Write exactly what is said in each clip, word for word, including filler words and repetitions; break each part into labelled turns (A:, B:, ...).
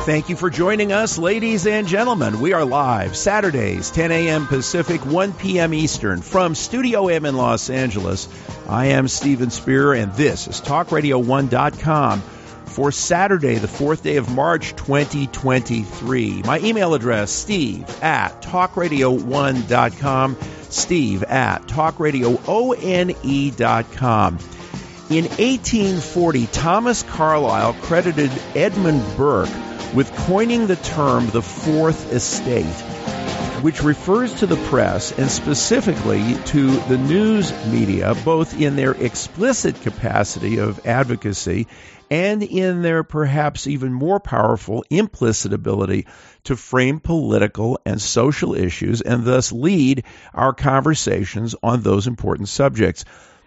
A: Thank you for joining us, ladies and gentlemen. We are live Saturdays, ten a.m. Pacific, one p.m. Eastern, from Studio M in Los Angeles. I am Stephen Spear, and this is talk radio one dot com for Saturday, the fourth day of March, twenty twenty-three. My email address, steve at talk radio one dot com, steve at talk radio one dot com. In eighteen forty, Thomas Carlyle credited Edmund Burke with coining the term the Fourth Estate, which refers to the press and specifically to the news media, both in their explicit capacity of advocacy and in their perhaps even more powerful implicit ability to frame political and social issues and thus lead our conversations on those important subjects.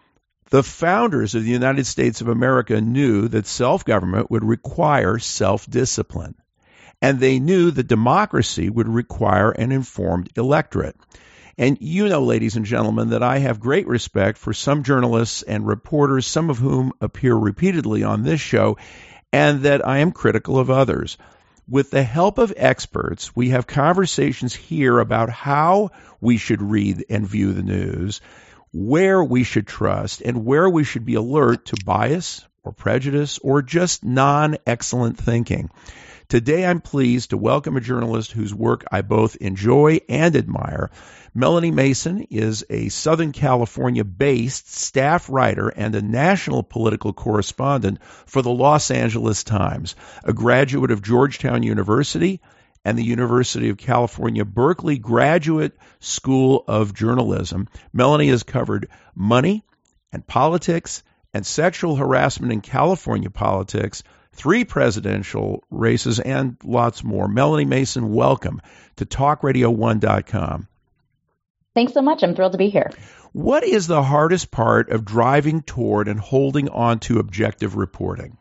A: The founders of the United States of America knew that self-government would require self-discipline, and they knew that democracy would require an informed electorate. And you know, ladies and gentlemen, that I have great respect for some journalists and reporters, some of whom appear repeatedly on this show, and that I am critical of others. With the help of experts, we have conversations here about how we should read and view the news, where we should trust, and where we should be alert to bias or prejudice or just non-excellent thinking. Today, I'm pleased to welcome a journalist whose work I both enjoy and admire. Melanie Mason is a Southern California-based staff writer and a national political correspondent for the Los Angeles Times, a graduate of Georgetown University and the University of California Berkeley Graduate School of Journalism. Melanie has covered money and politics and sexual harassment in California politics, three presidential races, and lots more. Melanie Mason, welcome to talk radio one dot com.
B: Thanks so much. I'm thrilled to be here.
A: What is the hardest part of driving toward and holding on to objective reporting?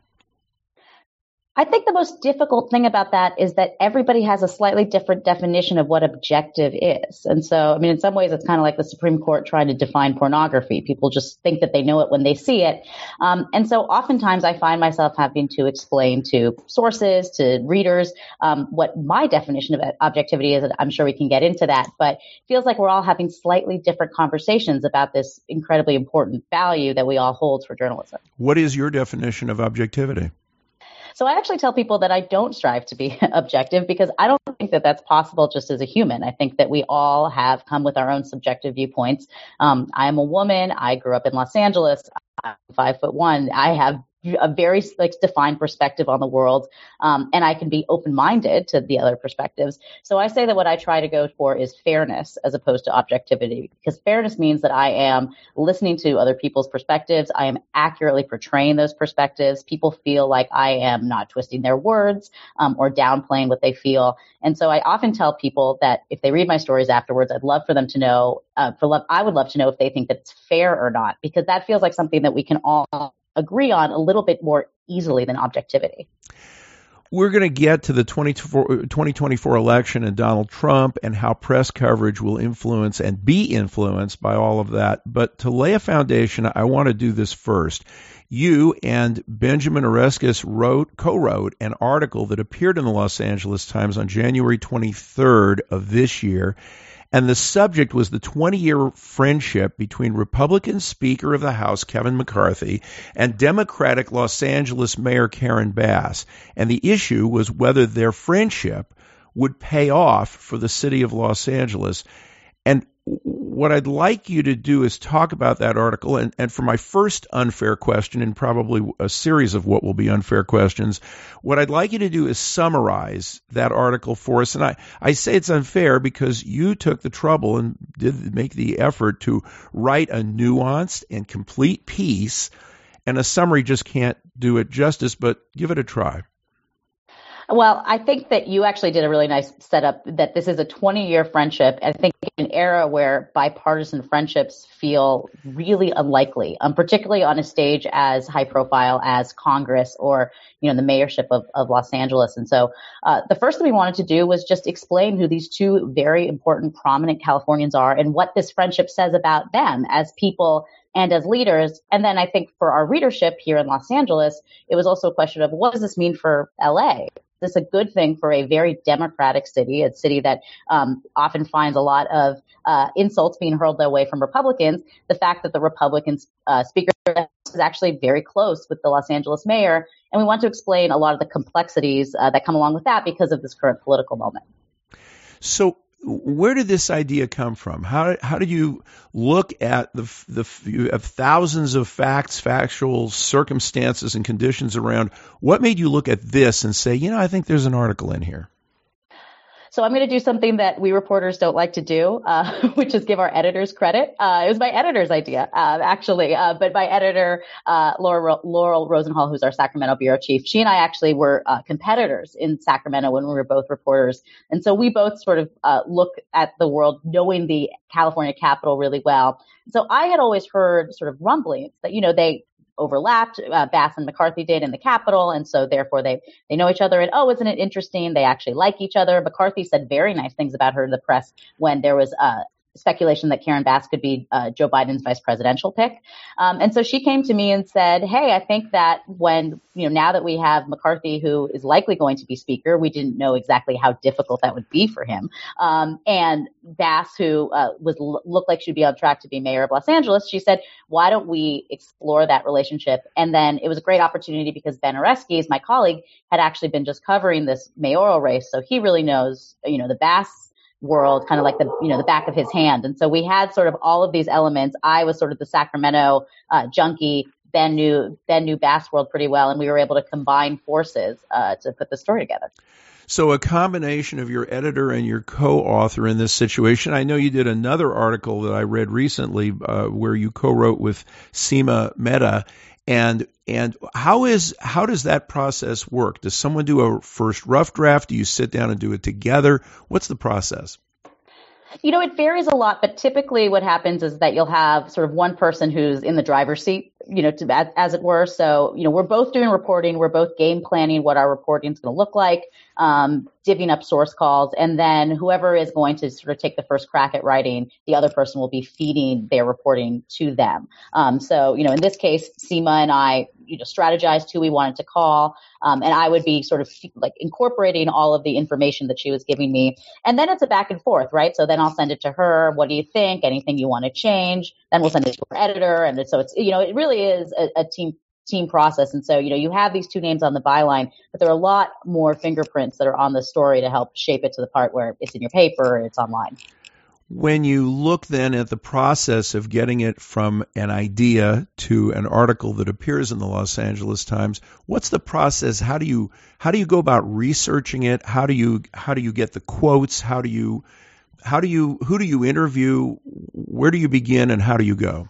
B: I think the most difficult thing about that is that everybody has a slightly different definition of what objective is. And so, I mean, in some ways, it's kind of like the Supreme Court trying to define pornography. People just think that they know it when they see it. Um, and so oftentimes I find myself having to explain to sources, to readers, um, what my definition of objectivity is. And I'm sure we can get into that. But it feels like we're all having slightly different conversations about this incredibly important value that we all hold for journalism.
A: What is your definition of objectivity?
B: So I actually tell people that I don't strive to be objective because I don't think that that's possible just as a human. I think that we all have come with our own subjective viewpoints. Um, I am a woman. I grew up in Los Angeles. I'm five foot one. I have a very like defined perspective on the world, um, and I can be open-minded to the other perspectives. So I say that what I try to go for is fairness as opposed to objectivity, because fairness means that I am listening to other people's perspectives. I am accurately portraying those perspectives. People feel like I am not twisting their words um, or downplaying what they feel. And so I often tell people that if they read my stories afterwards, I'd love for them to know, uh, for love, I would love to know if they think that it's fair or not, because that feels like something that we can all agree on a little bit more easily than objectivity.
A: We're going to get to the twenty twenty-four election and Donald Trump and how press coverage will influence and be influenced by all of that. But to lay a foundation, I want to do this first. You and Benjamin Oreskes wrote, co-wrote an article that appeared in the Los Angeles Times on January twenty-third of this year. And the subject was the twenty-year friendship between Republican Speaker of the House Kevin McCarthy and Democratic Los Angeles Mayor Karen Bass. And the issue was whether their friendship would pay off for the city of Los Angeles. And what I'd like you to do is talk about that article. And, and for my first unfair question, and probably a series of what will be unfair questions, what I'd like you to do is summarize that article for us. And I, I say it's unfair because you took the trouble and did make the effort to write a nuanced and complete piece, and a summary just can't do it justice, but give it a try.
B: Well, I think that you actually did a really nice setup that this is a twenty-year friendship. I think in an era where bipartisan friendships feel really unlikely, um, particularly on a stage as high profile as Congress or, you know, the mayorship of, of Los Angeles. And so uh, the first thing we wanted to do was just explain who these two very important, prominent Californians are and what this friendship says about them as people and as leaders. And then I think for our readership here in Los Angeles, it was also a question of what does this mean for L A? this a good thing for a very democratic city, a city that um, often finds a lot of uh, insults being hurled their way from Republicans? The fact that the Republican uh, speaker is actually very close with the Los Angeles mayor. And we want to explain a lot of the complexities uh, that come along with that because of this current political moment.
A: So where did this idea come from? How how did you look at the the you have thousands of facts, factual circumstances, and conditions around? What made you look at this and say, you know, I think there's an article in here?
B: So I'm going to do something that we reporters don't like to do, uh, which is give our editors credit. Uh, it was my editor's idea, uh, actually, uh, but my editor, uh, Laura, Laurel Rosenhall, who's our Sacramento bureau chief, she and I actually were uh, competitors in Sacramento when we were both reporters. And so we both sort of uh, look at the world knowing the California Capitol really well. So I had always heard sort of rumblings that, you know, they overlapped, uh, Bass and McCarthy did in the Capitol, and so therefore they they know each other. And oh, isn't it interesting? They actually like each other. McCarthy said very nice things about her to the press when there was uh, speculation that Karen Bass could be uh, Joe Biden's vice presidential pick. Um, and so she came to me and said, hey, I think that when, you know, now that we have McCarthy, who is likely going to be speaker, we didn't know exactly how difficult that would be for him. Um, and Bass, who uh, was looked like she'd be on track to be mayor of Los Angeles, she said, why don't we explore that relationship? And then it was a great opportunity because Ben Oreskes, my colleague, had actually been just covering this mayoral race. So he really knows, you know, the Bass world, kind of like the, you know, the back of his hand. And so we had sort of all of these elements. I was sort of the Sacramento uh, junkie. Ben knew, Ben knew Bass world pretty well. And we were able to combine forces uh, to put the story together.
A: So a combination of your editor and your co-author in this situation. I know you did another article that I read recently uh, where you co-wrote with Seema Mehta. And and how is how does that process work? Does someone do a first rough draft? Do you sit down and do it together? What's the process?
B: You know, it varies a lot, but typically what happens is that you'll have sort of one person who's in the driver's seat, you know, to, as, as it were. So, you know, we're both doing reporting. We're both game planning what our reporting is going to look like, um, divvying up source calls. And then whoever is going to sort of take the first crack at writing, the other person will be feeding their reporting to them. Um, so, you know, in this case, Seema and I, you know, strategized who we wanted to call. Um, and I would be sort of like incorporating all of the information that she was giving me. And then it's a back and forth, right? So then I'll send it to her. What do you think? Anything you want to change? Then we'll send it to her editor. And so it's, you know, it really is a, a team team process. And so, you know, you have these two names on the byline, but there are a lot more fingerprints that are on the story to help shape it to the part where it's in your paper or it's online.
A: When you look then at the process of getting it from an idea to an article that appears in the Los Angeles Times, what's the process? How do you how do you go about researching it? How do you how do you get the quotes? How do you how do you who do you interview? Where do you begin and how do you go?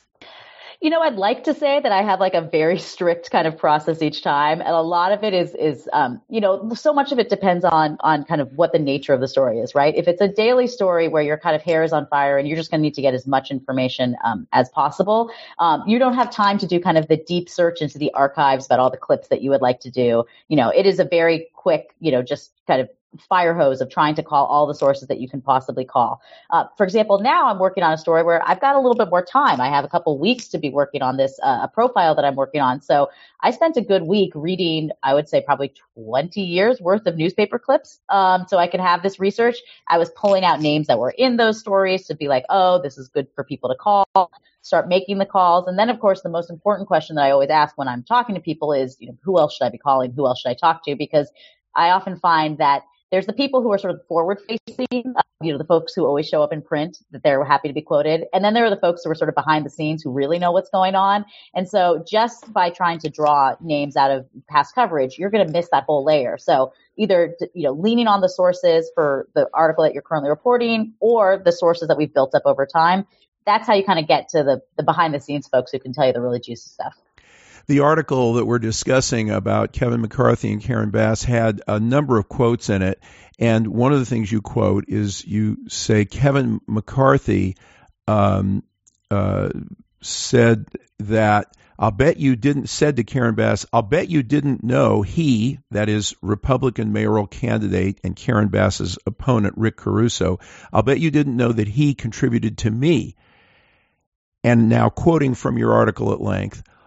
B: You know, I'd like to say that I have like a very strict kind of process each time. And a lot of it is, is, um, you know, so much of it depends on, on kind of what the nature of the story is, right? If it's a daily story where your kind of hair is on fire and you're just going to need to get as much information, um, as possible, um, you don't have time to do kind of the deep search into the archives about all the clips that you would like to do. You know, it is a very quick, you know, just kind of fire hose of trying to call all the sources that you can possibly call. Uh, for example, now I'm working on a story where I've got a little bit more time. I have a couple weeks to be working on this, uh, a profile that I'm working on. So I spent a good week reading, I would say probably twenty years worth of newspaper clips. Um, so I could have this research. I was pulling out names that were in those stories to be like, oh, this is good for people to call, start making the calls. And then of course, the most important question that I always ask when I'm talking to people is, you know, who else should I be calling? Who else should I talk to? Because I often find that there's the people who are sort of forward facing, uh, you know, the folks who always show up in print that they're happy to be quoted. And then there are the folks who are sort of behind the scenes who really know what's going on. And so just by trying to draw names out of past coverage, you're going to miss that whole layer. So either, you know, leaning on the sources for the article that you're currently reporting or the sources that we've built up over time. That's how you kind of get to the, the behind the scenes folks who can tell you the really juicy stuff.
A: The article that we're discussing about Kevin McCarthy and Karen Bass had a number of quotes in it. And one of the things you quote is you say Kevin McCarthy um, uh, said that, I'll bet you didn't, said to Karen Bass, I'll bet you didn't know he, that is Republican mayoral candidate and Karen Bass's opponent, Rick Caruso, I'll bet you didn't know that he contributed to me. And now quoting from your article at length,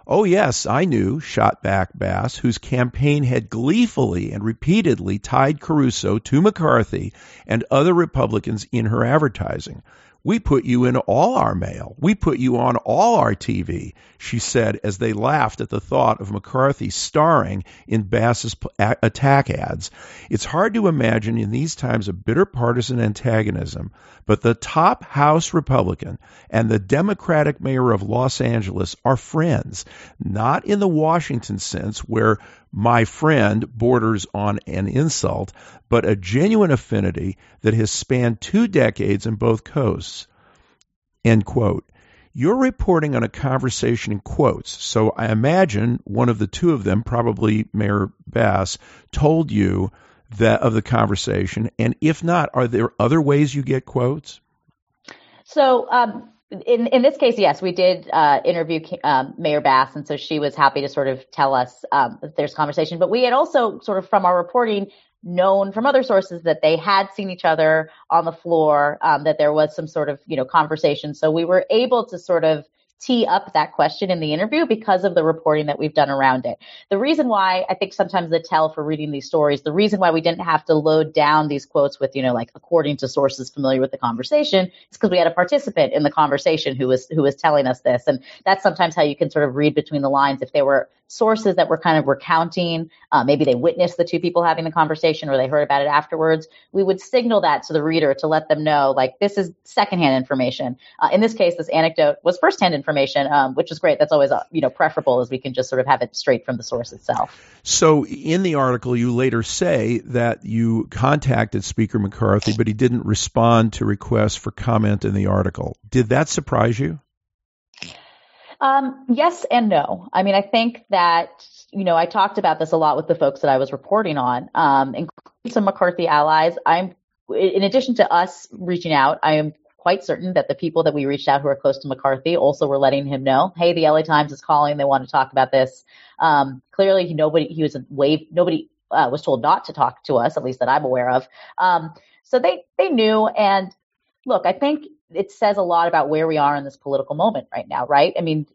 A: "Oh, yes, I knew," shot back Bass, whose campaign had gleefully and repeatedly tied Caruso to McCarthy and other Republicans in her advertising. "We put you in all our mail. We put you on all our T V," she said as they laughed at the thought of McCarthy starring in Bass's attack ads. It's hard to imagine in these times of bitter partisan antagonism, but the top House Republican and the Democratic mayor of Los Angeles are friends, not in the Washington sense where "my friend" borders on an insult, but a genuine affinity that has spanned two decades in both coasts. End quote. You're reporting on a conversation in quotes, so I imagine one of the two of them, probably Mayor Bass, told you that of the conversation, and if not, are there other ways you get quotes?
B: So, um, In in this case, yes, we did uh, interview um, Mayor Bass, and so she was happy to sort of tell us um, that there's conversation. But we had also sort of from our reporting known from other sources that they had seen each other on the floor, um, that there was some sort of, you know, conversation. So we were able to sort of tee up that question in the interview because of the reporting that we've done around it. The reason why I think sometimes the tell for reading these stories, the reason why we didn't have to load down these quotes with, you know, like according to sources familiar with the conversation, is because we had a participant in the conversation who was who was telling us this. And that's sometimes how you can sort of read between the lines. If they were sources that were kind of recounting, uh, maybe they witnessed the two people having the conversation or they heard about it afterwards, we would signal that to the reader to let them know, like, this is secondhand information. Uh, in this case, this anecdote was firsthand information, um, which is great. That's always, uh, you know, preferable as we can just sort of have it straight from the source itself.
A: So in the article, you later say that you contacted Speaker McCarthy, but he didn't respond to requests for comment in the article. Did that surprise you?
B: Um, yes and no. I mean, I think that, you know, I talked about this a lot with the folks that I was reporting on, um, including some McCarthy allies. I'm, in addition to us reaching out, I am quite certain that the people that we reached out who are close to McCarthy also were letting him know, hey, the L A Times is calling. They want to talk about this. Um, clearly, he, nobody, he was a wave, nobody uh, was told not to talk to us, at least that I'm aware of. Um, so they, they knew. And look, I think it says a lot about where we are in this political moment right now, right? I mean,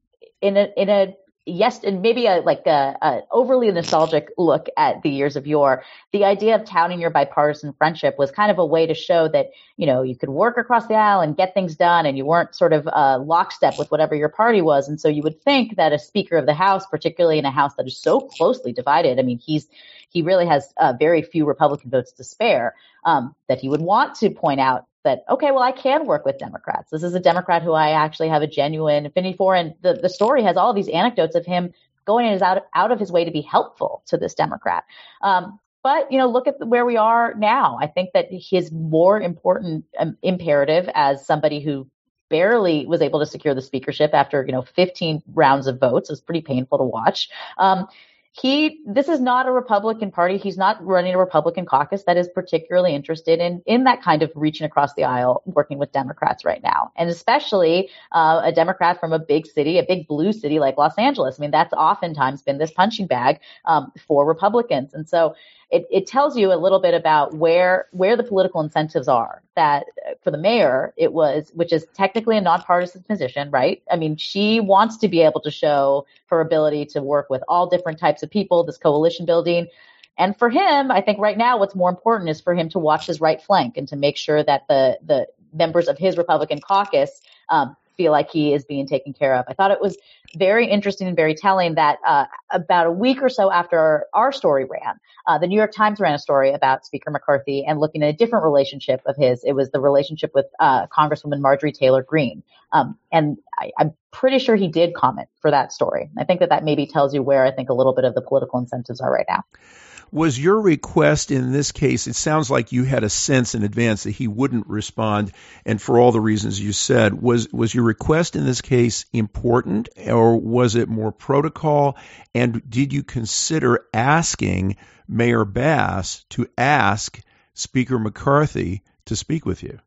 B: in a, in a, yes, and maybe a, like a, a overly nostalgic look at the years of yore, the idea of touting your bipartisan friendship was kind of a way to show that, you know, you could work across the aisle and get things done and you weren't sort of uh, lockstep with whatever your party was. And so you would think that a Speaker of the House, particularly in a House that is so closely divided, I mean, he's, he really has uh, very few Republican votes to spare, um, that he would want to point out that, okay, well, I can work with Democrats. This is a Democrat who I actually have a genuine affinity for. And the, the story has all these anecdotes of him going out, out of his way to be helpful to this Democrat. Um, but, you know, look at where we are now. I think that his more important um, imperative as somebody who barely was able to secure the speakership after, you know, fifteen rounds of votes, it was pretty painful to watch. Um, He, this is not a Republican Party. He's not running a Republican caucus that is particularly interested in, in that kind of reaching across the aisle, working with Democrats right now. And especially uh, a Democrat from a big city, a big blue city like Los Angeles. I mean, that's oftentimes been this punching bag um, for Republicans. And so it, it tells you a little bit about where, where the political incentives are. That for the mayor, it was, which is technically a nonpartisan position, right? I mean, she wants to be able to show her ability to work with all different types of people, this coalition building. And for him, I think right now what's more important is for him to watch his right flank and to make sure that the, the members of his Republican caucus um, feel like he is being taken care of. I thought it was very interesting and very telling that uh, about a week or so after our story ran, uh, the New York Times ran a story about Speaker McCarthy and looking at a different relationship of his. It was the relationship with uh, Congresswoman Marjorie Taylor Greene. Um, and I, I'm pretty sure he did comment for that story. I think that that maybe tells you where I think a little bit of the political incentives are right now.
A: Was your request in this case, it sounds like you had a sense in advance that he wouldn't respond, and for all the reasons you said, was was your request in this case important, or was it more protocol? And did you consider asking Mayor Bass to ask Speaker McCarthy to speak with you?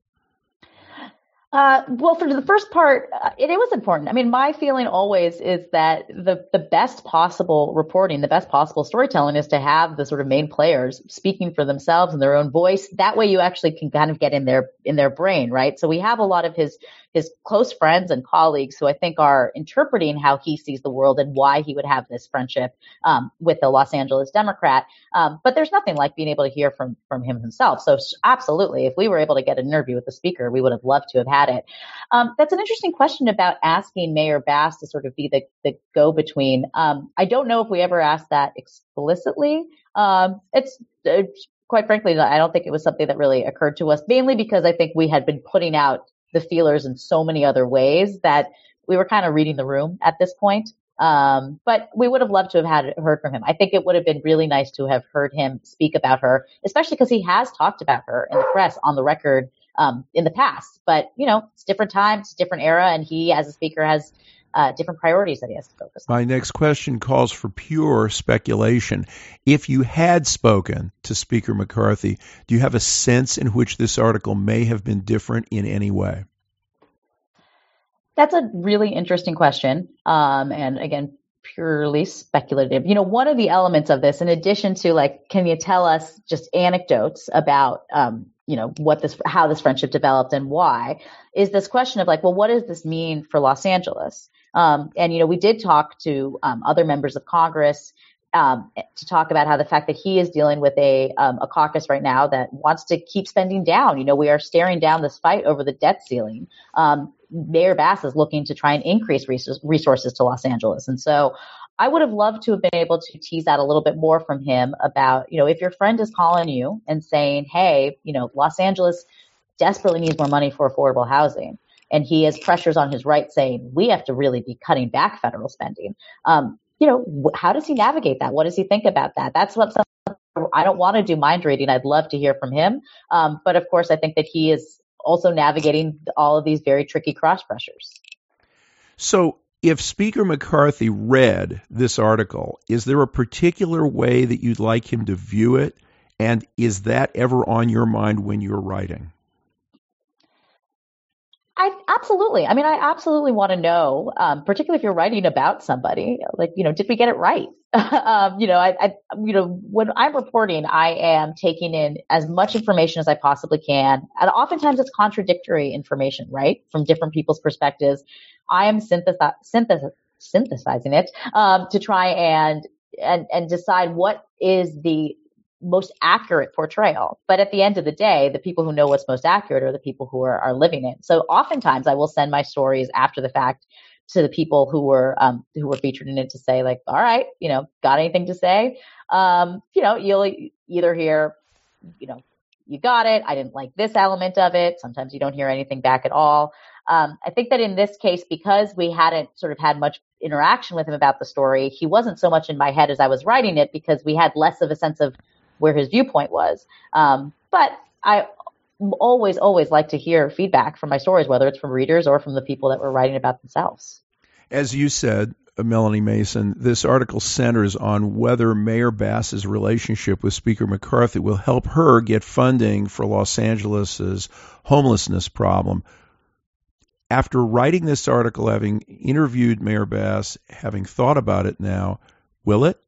B: Uh, well, for the first part, uh, it, it was important. I mean, my feeling always is that the, the best possible reporting, the best possible storytelling is to have the sort of main players speaking for themselves in their own voice. That way you actually can kind of get in their, in their brain, right? So we have a lot of his his close friends and colleagues who I think are interpreting how he sees the world and why he would have this friendship um, with the Los Angeles Democrat. Um, but there's nothing like being able to hear from from him himself. So absolutely, if we were able to get an interview with the speaker, we would have loved to have had it. Um, that's an interesting question about asking Mayor Bass to sort of be the, the go-between. Um, I don't know if we ever asked that explicitly. Um, it's, it's quite frankly, I don't think it was something that really occurred to us, mainly because I think we had been putting out the feelers in so many other ways that we were kind of reading the room at this point. Um, but we would have loved to have had heard from him. I think it would have been really nice to have heard him speak about her, especially because he has talked about her in the press on the record um, in the past. But, you know, it's different times, different era, and he, as a speaker, has uh, different priorities that he has to focus on.
A: My next question calls for pure speculation. If you had spoken to Speaker McCarthy, do you have a sense in which this article may have been different in any way?
B: That's a really interesting question. Um, and again, purely speculative. You know, one of the elements of this, in addition to like, can you tell us just anecdotes about, um, you know, what this, how this friendship developed and why, is this question of like, well, what does this mean for Los Angeles? Um, and, you know, we did talk to um, other members of Congress um, to talk about how the fact that he is dealing with a um, a caucus right now that wants to keep spending down. You know, we are staring down this fight over the debt ceiling. Um, Mayor Bass is looking to try and increase resources to Los Angeles. And so I would have loved to have been able to tease out a little bit more from him about, you know, if your friend is calling you and saying, hey, you know, Los Angeles desperately needs more money for affordable housing, and he has pressures on his right saying, we have to really be cutting back federal spending. Um, you know, how does he navigate that? What does he think about that? That's what I don't want to do mind reading. I'd love to hear from him. Um, but of course, I think that he is also navigating all of these very tricky cross pressures.
A: So if Speaker McCarthy read this article, is there a particular way that you'd like him to view it? And is that ever on your mind when you're writing?
B: I absolutely. I mean, I absolutely want to know, um, particularly if you're writing about somebody, like, you know, did we get it right? um, you know, I, I, you know, when I'm reporting, I am taking in as much information as I possibly can. And oftentimes it's contradictory information, right? From different people's perspectives. I am synthesi- synthesis- synthesizing it, um, to try and, and, and decide what is the most accurate portrayal. But at the end of the day, the people who know what's most accurate are the people who are, are living it. So oftentimes I will send my stories after the fact to the people who were, um, who were featured in it to say like, all right, you know, got anything to say? Um, you know, you'll either hear, you know, you got it. I didn't like this element of it. Sometimes you don't hear anything back at all. Um, I think that in this case, because we hadn't sort of had much interaction with him about the story, he wasn't so much in my head as I was writing it because we had less of a sense of where his viewpoint was. Um, but I always, always like to hear feedback from my stories, whether it's from readers or from the people that were writing about themselves.
A: As you said, Melanie Mason, this article centers on whether Mayor Bass's relationship with Speaker McCarthy will help her get funding for Los Angeles's homelessness problem. After writing this article, having interviewed Mayor Bass, having thought about it now, will it?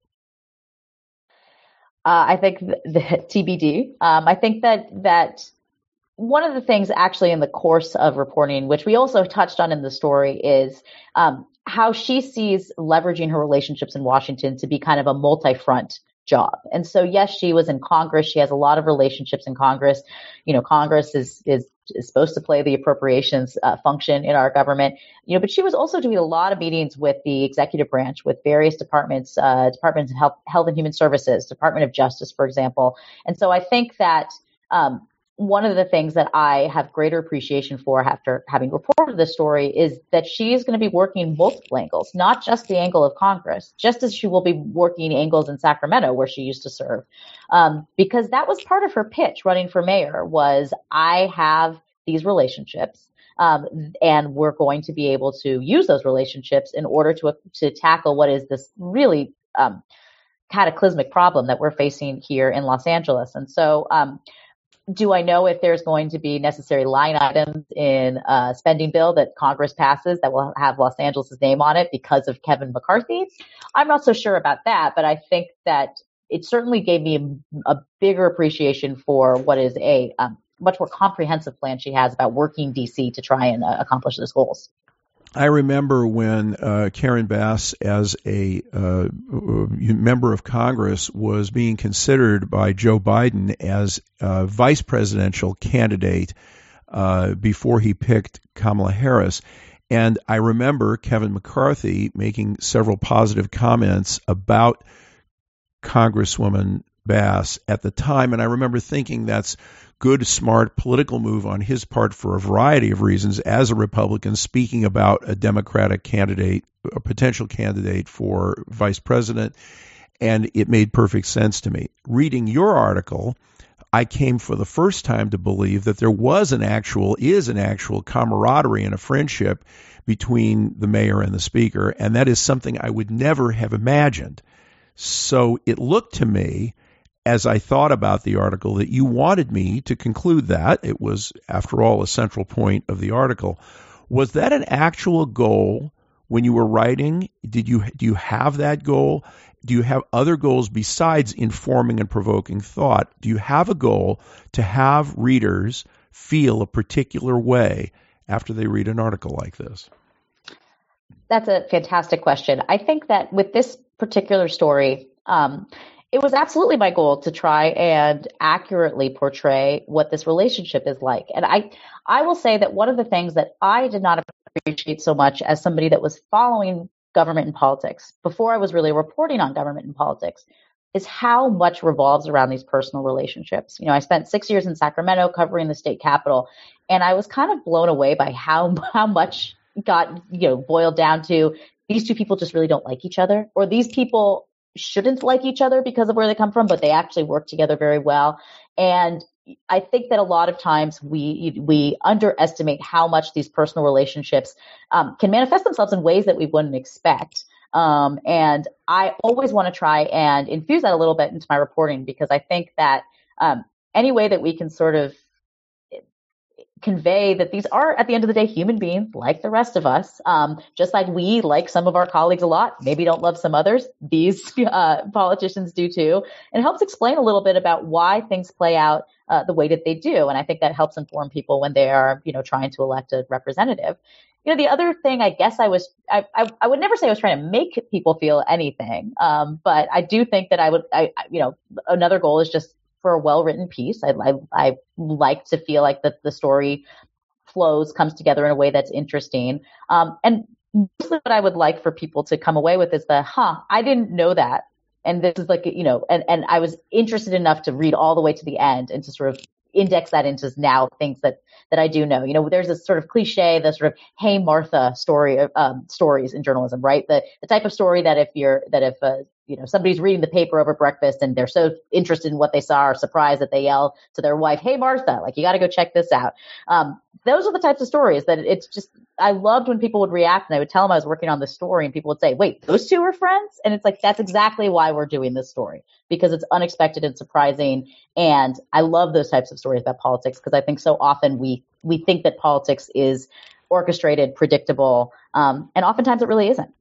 B: Uh, I think the, the T B D. Um, I think that that one of the things actually in the course of reporting, which we also touched on in the story, is um, how she sees leveraging her relationships in Washington to be kind of a multi-front job. And so, yes, she was in Congress. She has a lot of relationships in Congress. You know, Congress is is, is supposed to play the appropriations uh, function in our government. You know, but she was also doing a lot of meetings with the executive branch, with various departments, uh, departments of health, health and human services, Department of Justice, for example. And so, I think that um, one of the things that I have greater appreciation for after having reported this story is that she is going to be working multiple angles, not just the angle of Congress, just as she will be working angles in Sacramento where she used to serve. Um, because that was part of her pitch running for mayor was, I have these relationships, um, and we're going to be able to use those relationships in order to, to tackle what is this really um, cataclysmic problem that we're facing here in Los Angeles. And so, um, do I know if there's going to be necessary line items in a spending bill that Congress passes that will have Los Angeles' name on it because of Kevin McCarthy? I'm not so sure about that, but I think that it certainly gave me a, a bigger appreciation for what is a um, much more comprehensive plan she has about working D C to try and uh, accomplish those goals.
A: I remember when uh, Karen Bass, as a uh, member of Congress, was being considered by Joe Biden as a vice presidential candidate uh, before he picked Kamala Harris. And I remember Kevin McCarthy making several positive comments about Congresswoman Bass at the time. And I remember thinking that's good, smart political move on his part for a variety of reasons as a Republican speaking about a Democratic candidate, a potential candidate for vice president. And it made perfect sense to me. Reading your article, I came for the first time to believe that there was an actual, is an actual camaraderie and a friendship between the mayor and the speaker. And that is something I would never have imagined. So it looked to me, as I thought about the article, that you wanted me to conclude that. It was, after all, a central point of the article. Was that an actual goal when you were writing? Did you do you have that goal? Do you have other goals besides informing and provoking thought? Do you have a goal to have readers feel a particular way after they read an article like this?
B: That's a fantastic question. I think that with this particular story, um, it was absolutely my goal to try and accurately portray what this relationship is like. And I, I will say that one of the things that I did not appreciate so much as somebody that was following government and politics before I was really reporting on government and politics is how much revolves around these personal relationships. You know, I spent six years in Sacramento covering the state capitol, and I was kind of blown away by how, how much got, you know, boiled down to these two people just really don't like each other, or these people shouldn't like each other because of where they come from, but they actually work together very well. And I think that a lot of times we we underestimate how much these personal relationships um, can manifest themselves in ways that we wouldn't expect. Um, and I always want to try and infuse that a little bit into my reporting, because I think that um, any way that we can sort of convey that these are, at the end of the day, human beings like the rest of us, um, just like we like some of our colleagues a lot, maybe don't love some others. These uh, politicians do too. And it helps explain a little bit about why things play out uh, the way that they do. And I think that helps inform people when they are, you know, trying to elect a representative. You know, the other thing, I guess I was, I, I, I would never say I was trying to make people feel anything. Um, but I do think that I would, I, you know, another goal is just for a well-written piece. I, I, I like to feel like that the story flows, comes together in a way that's interesting. Um, and mostly what I would like for people to come away with is the, huh, I didn't know that. And this is like, you know, and, and I was interested enough to read all the way to the end and to sort of index that into now things that, that I do know. You know, there's this sort of cliche, the sort of, hey, Martha story, um, stories in journalism, right? The, the type of story that if you're, that if, uh, you know, somebody's reading the paper over breakfast and they're so interested in what they saw or surprised that they yell to their wife, hey, Martha, like, you got to go check this out. Um, those are the types of stories that it's just, I loved when people would react and I would tell them I was working on this story and people would say, wait, those two are friends? And it's like, that's exactly why we're doing this story, because it's unexpected and surprising. And I love those types of stories about politics, because I think so often we, we think that politics is orchestrated, predictable, um, and oftentimes it really isn't.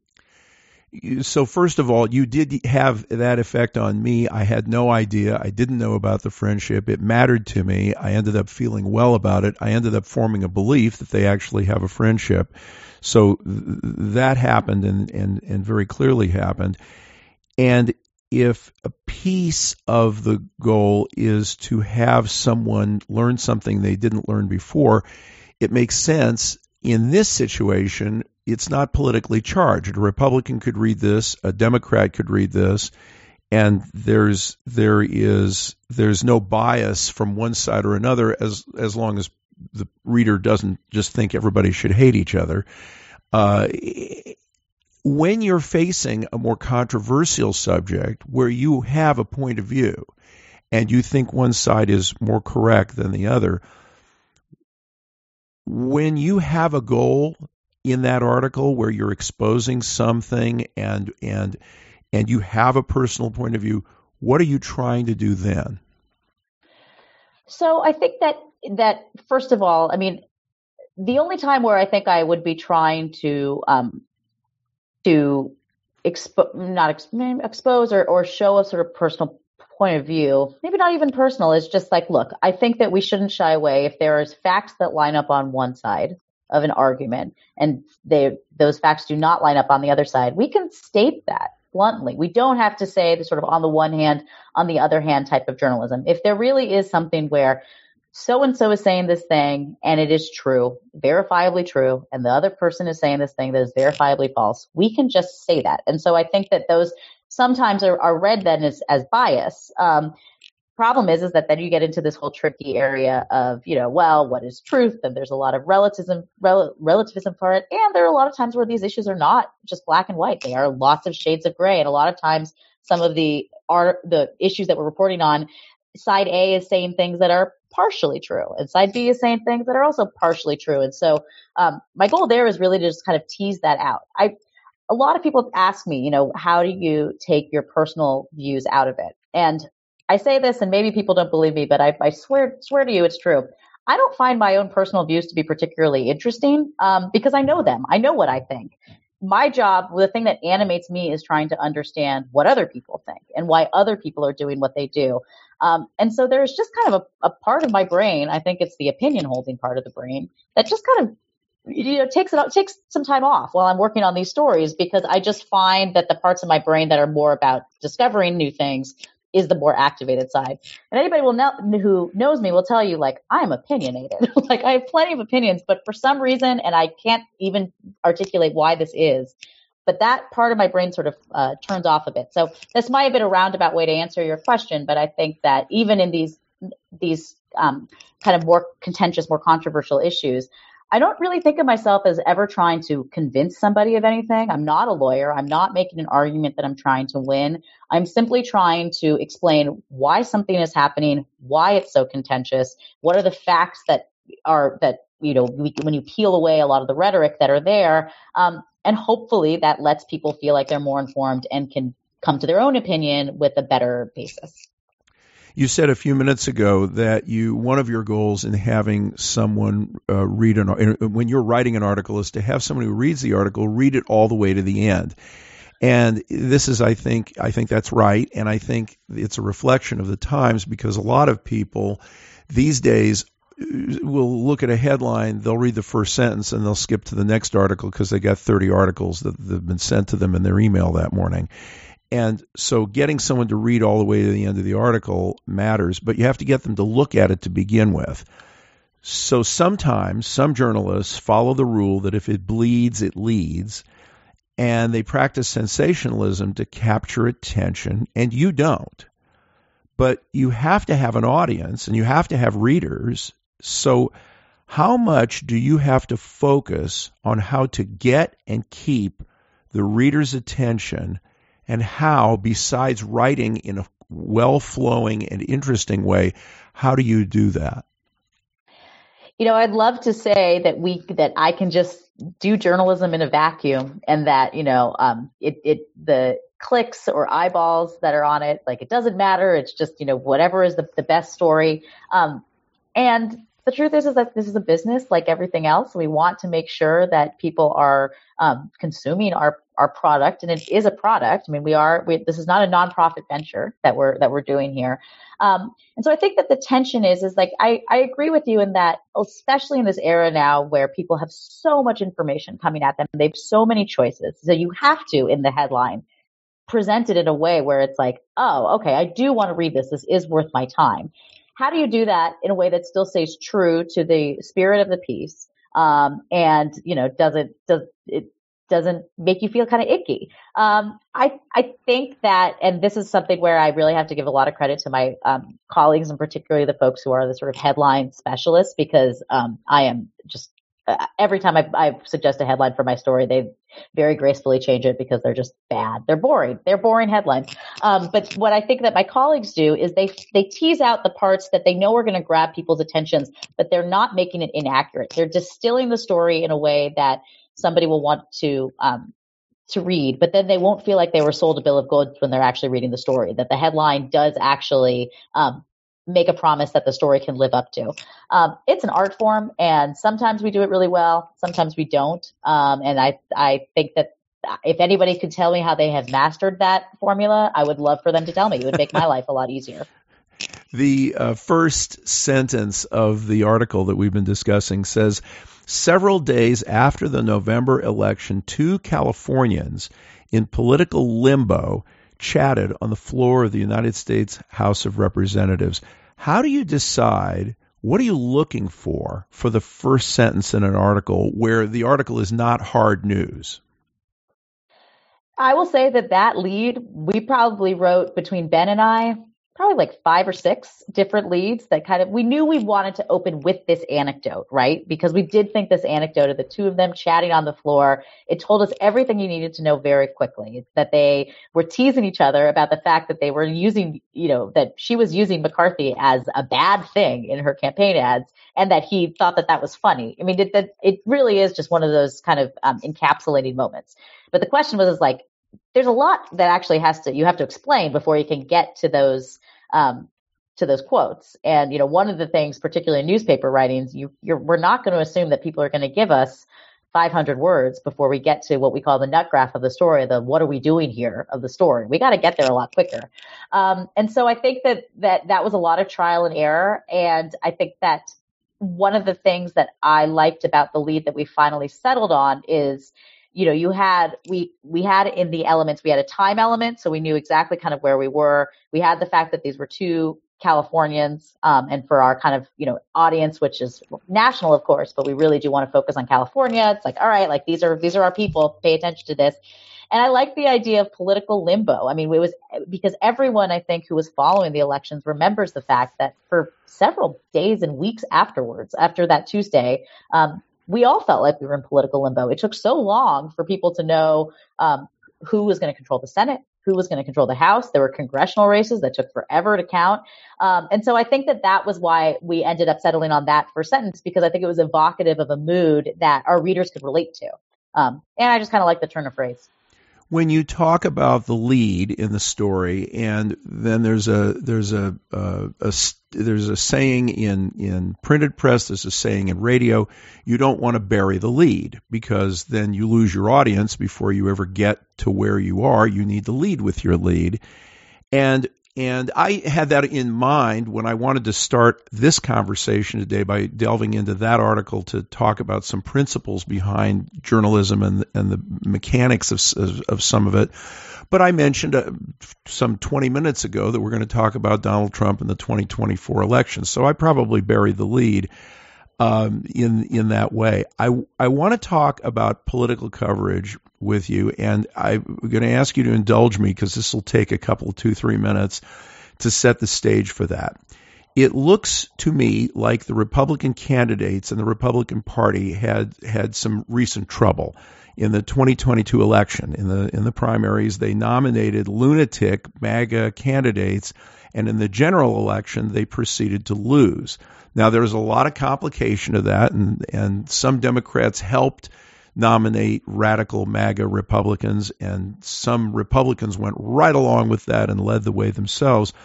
A: So first of all, you did have that effect on me. I had no idea. I didn't know about the friendship. It mattered to me. I ended up feeling well about it. I ended up forming a belief that they actually have a friendship. So th- that happened and, and, and very clearly happened. And if a piece of the goal is to have someone learn something they didn't learn before, it makes sense. In this situation, it's not politically charged. A Republican could read this, a Democrat could read this, and there's there is there's no bias from one side or another, as as long as the reader doesn't just think everybody should hate each other. Uh, when you're facing a more controversial subject where you have a point of view and you think one side is more correct than the other, when you have a goal in that article where you're exposing something and and and you have a personal point of view, what are you trying to do then?
B: So I think that that first of all, I mean, the only time where I think I would be trying to um, to expo- not exp- expose or, or show a sort of personal point of view, maybe not even personal, is just like, look, I think that we shouldn't shy away if there is facts that line up on one side of an argument and they those facts do not line up on the other side. We can state that bluntly. We don't have to say the sort of on the one hand, on the other hand type of journalism. If there really is something where so-and-so is saying this thing and it is true, verifiably true, and the other person is saying this thing that is verifiably false, we can just say that. And so I think that those sometimes are, are read then as, as bias. Um, problem is, is that then you get into this whole tricky area of, you know, well, what is truth? And there's a lot of relativism, rel- relativism for it. And there are a lot of times where these issues are not just black and white. They are lots of shades of gray. And a lot of times some of the are the issues that we're reporting on, side A is saying things that are partially true and side B is saying things that are also partially true. And so um, my goal there is really to just kind of tease that out. I, a lot of people ask me, you know, how do you take your personal views out of it? And I say this and maybe people don't believe me, but I, I swear, swear to you, it's true. I don't find my own personal views to be particularly interesting um, because I know them. I know what I think. My job, the thing that animates me is trying to understand what other people think and why other people are doing what they do. Um, and so there's just kind of a, a part of my brain, I think it's the opinion holding part of the brain, that just kind of, you know, takes it takes some time off while I'm working on these stories, because I just find that the parts of my brain that are more about discovering new things is the more activated side. And anybody will know, who knows me will tell you, like, I'm opinionated. Like, I have plenty of opinions, but for some reason, and I can't even articulate why this is, but that part of my brain sort of uh, turns off a bit. So this might have been a roundabout way to answer your question, but I think that even in these these um, kind of more contentious, more controversial issues, I don't really think of myself as ever trying to convince somebody of anything. I'm not a lawyer. I'm not making an argument that I'm trying to win. I'm simply trying to explain why something is happening, why it's so contentious, what are the facts that are, that, you know, we, when you peel away a lot of the rhetoric that are there, um, and hopefully that lets people feel like they're more informed and can come to their own opinion with a better basis.
A: You said a few minutes ago that you one of your goals in having someone uh, read an when you're writing an article is to have someone who reads the article read it all the way to the end. And this is, I think, I think that's right, and I think it's a reflection of the times, because a lot of people these days will look at a headline, they'll read the first sentence, and they'll skip to the next article because they got thirty articles that have been sent to them in their email that morning. And so getting someone to read all the way to the end of the article matters, but you have to get them to look at it to begin with. So sometimes some journalists follow the rule that if it bleeds, it leads, and they practice sensationalism to capture attention, and you don't. But you have to have an audience, and you have to have readers. So how much do you have to focus on how to get and keep the reader's attention, and how, besides writing in a well-flowing and interesting way, how do you do that?
B: You know, I'd love to say that we that I can just do journalism in a vacuum, and that, you know, um, it it the clicks or eyeballs that are on it, like, it doesn't matter. It's just, you know, whatever is the, the best story. Um, and the truth is, is that this is a business like everything else. We want to make sure that people are um, consuming our our product, and it is a product. I mean, we are, we, this is not a nonprofit venture that we're, that we're doing here. Um, and so I think that the tension is, is like, I, I agree with you in that, especially in this era now where people have so much information coming at them, they have so many choices. So you have to, in the headline, present it in a way where it's like, oh, okay, I do want to read this. This is worth my time. How do you do that in a way that still stays true to the spirit of the piece? Um, and, you know, does it, does it, doesn't make you feel kind of icky. Um, I, I think that, and this is something where I really have to give a lot of credit to my um, colleagues, and particularly the folks who are the sort of headline specialists, because um, I am just, uh, every time I, I suggest a headline for my story, they very gracefully change it because they're just bad. They're boring. They're boring headlines. Um, but what I think that my colleagues do is they, they tease out the parts that they know are going to grab people's attentions, but they're not making it inaccurate. They're distilling the story in a way that somebody will want to um, to read, but then they won't feel like they were sold a bill of goods when they're actually reading the story, that the headline does actually um, make a promise that the story can live up to. Um, it's an art form, and sometimes we do it really well, sometimes we don't. Um, and I I think that if anybody could tell me how they have mastered that formula, I would love for them to tell me. It would make my life a lot easier.
A: The uh, first sentence of the article that we've been discussing says, several days after the November election, two Californians in political limbo chatted on the floor of the United States House of Representatives. How do you decide, what are you looking for for the first sentence in an article where the article is not hard news?
B: I will say that that lead, we probably wrote between Ben and I, probably like five or six different leads that kind of, we knew we wanted to open with this anecdote, right? Because we did think this anecdote of the two of them chatting on the floor, it told us everything you needed to know very quickly, that they were teasing each other about the fact that they were using, you know, that she was using McCarthy as a bad thing in her campaign ads, and that he thought that that was funny. I mean, it, that, it really is just one of those kind of um, encapsulating moments. But the question was, is like, there's a lot that actually has to, you have to explain before you can get to those, um, to those quotes. And, you know, one of the things, particularly in newspaper writings, you, you're, we're not going to assume that people are going to give us five hundred words before we get to what we call the nut graph of the story, the what are we doing here of the story. We got to get there a lot quicker. Um, and so I think that, that that was a lot of trial and error. And I think that one of the things that I liked about the lead that we finally settled on is, you know, you had, we, we had in the elements, we had a time element, so we knew exactly kind of where we were. We had the fact that these were two Californians, um, and for our kind of, you know, audience, which is national, of course, but we really do want to focus on California. It's like, all right, like these are, these are our people, pay attention to this. And I like the idea of political limbo. I mean, it was because everyone, I think, who was following the elections remembers the fact that for several days and weeks afterwards, after that Tuesday, um, we all felt like we were in political limbo. It took so long for people to know um, who was going to control the Senate, who was going to control the House. There were congressional races that took forever to count. Um, and so I think that that was why we ended up settling on that first sentence, because I think it was evocative of a mood that our readers could relate to. Um, and I just kind of like the turn of phrase.
A: When you talk about the lead in the story, and then there's a there's a, a, a there's a saying in in printed press, there's a saying in radio, you don't want to bury the lead because then you lose your audience before you ever get to where you are. You need to lead with your lead, and and I had that in mind when I wanted to start this conversation today by delving into that article to talk about some principles behind journalism and and the mechanics of of, of some of it. But I mentioned uh, some twenty minutes ago that we're going to talk about Donald Trump and the twenty twenty-four election. So I probably buried the lead um, in in that way. I I want to talk about political coverage with you, and I'm going to ask you to indulge me because this will take a couple, two, three minutes to set the stage for that. It looks to me like the Republican candidates and the Republican Party had had some recent trouble. In the twenty twenty-two election, in the in the primaries, they nominated lunatic MAGA candidates, and in the general election, they proceeded to lose. Now, there's a lot of complication to that, and, and some Democrats helped nominate radical MAGA Republicans, and some Republicans went right along with that and led the way themselves.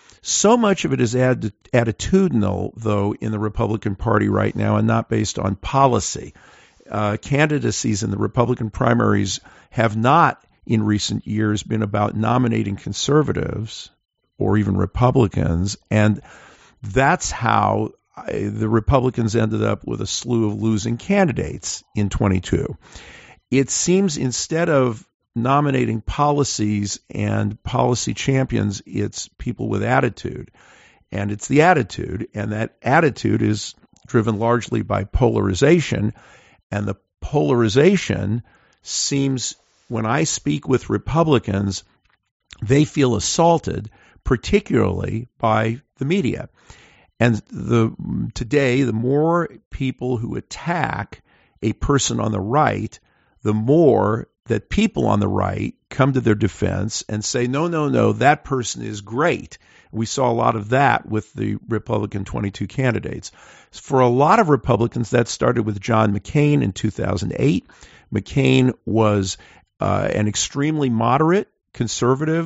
A: So much of it is ad- attitudinal, though, in the Republican Party right now, and not based on policy. Uh, candidacies in the Republican primaries have not, in recent years, been about nominating conservatives or even Republicans, and that's how I, the Republicans ended up with a slew of losing candidates in twenty-two. It seems instead of nominating policies and policy champions, it's people with attitude, and it's the attitude, and that attitude is driven largely by polarization. And the polarization seems, when I speak with Republicans, they feel assaulted, particularly by the media. And the today, the more people who attack a person on the right, the more that people on the right come to their defense and say, no, no, no, that person is great. We saw a lot of that with the Republican twenty-two candidates. For a lot of Republicans, that started with John McCain in two thousand eight. McCain was uh, an extremely moderate conservative,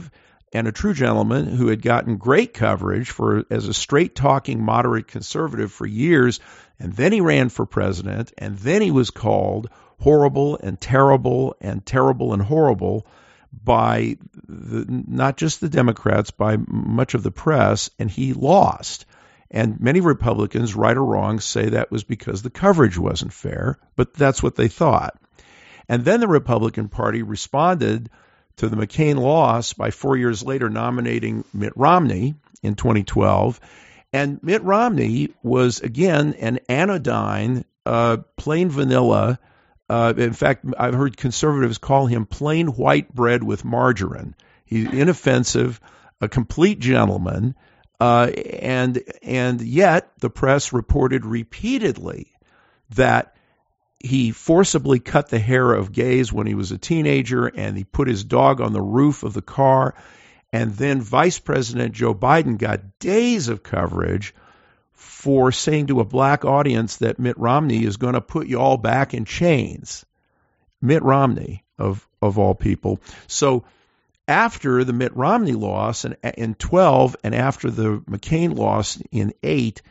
A: and a true gentleman who had gotten great coverage for as a straight-talking moderate conservative for years, and then he ran for president, and then he was called horrible and terrible and terrible and horrible by the, not just the Democrats, by much of the press, and he lost. And many Republicans, right or wrong, say that was because the coverage wasn't fair, but that's what they thought. And then the Republican Party responded to the McCain loss by four years later nominating Mitt Romney in twenty twelve. And Mitt Romney was, again, an anodyne, uh, plain vanilla. Uh, in fact, I've heard conservatives call him plain white bread with margarine. He's inoffensive, a complete gentleman. Uh, and and yet the press reported repeatedly that he forcibly cut the hair of gays when he was a teenager, and he put his dog on the roof of the car. And then Vice President Joe Biden got days of coverage for saying to a black audience that Mitt Romney is going to put you all back in chains. Mitt Romney, of, of all people. So after the Mitt Romney loss in, in twelve and after the McCain loss in eight,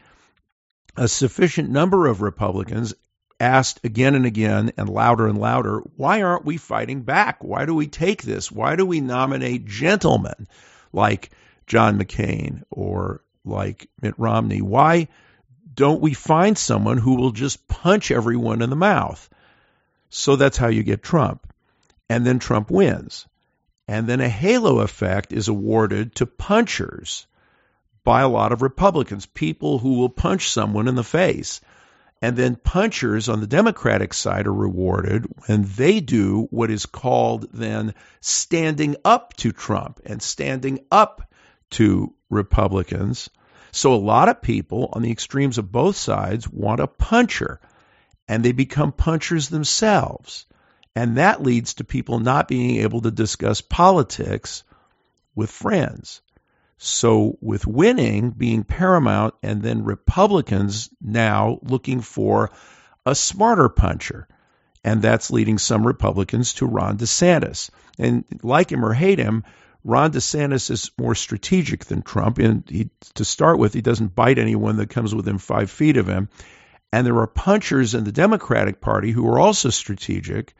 A: a sufficient number of Republicans asked again and again and louder and louder, why aren't we fighting back? Why do we take this? Why do we nominate gentlemen like John McCain or like Mitt Romney? Why don't we find someone who will just punch everyone in the mouth? So that's how you get Trump. And then Trump wins. And then a halo effect is awarded to punchers by a lot of Republicans, people who will punch someone in the face. And then punchers on the Democratic side are rewarded when they do what is called then standing up to Trump and standing up to Republicans. So a lot of people on the extremes of both sides want a puncher, and they become punchers themselves. And that leads to people not being able to discuss politics with friends. So with winning being paramount, and then Republicans now looking for a smarter puncher. And that's leading some Republicans to Ron DeSantis. And like him or hate him, Ron DeSantis is more strategic than Trump. And he, to start with, he doesn't bite anyone that comes within five feet of him. And there are punchers in the Democratic Party who are also strategic.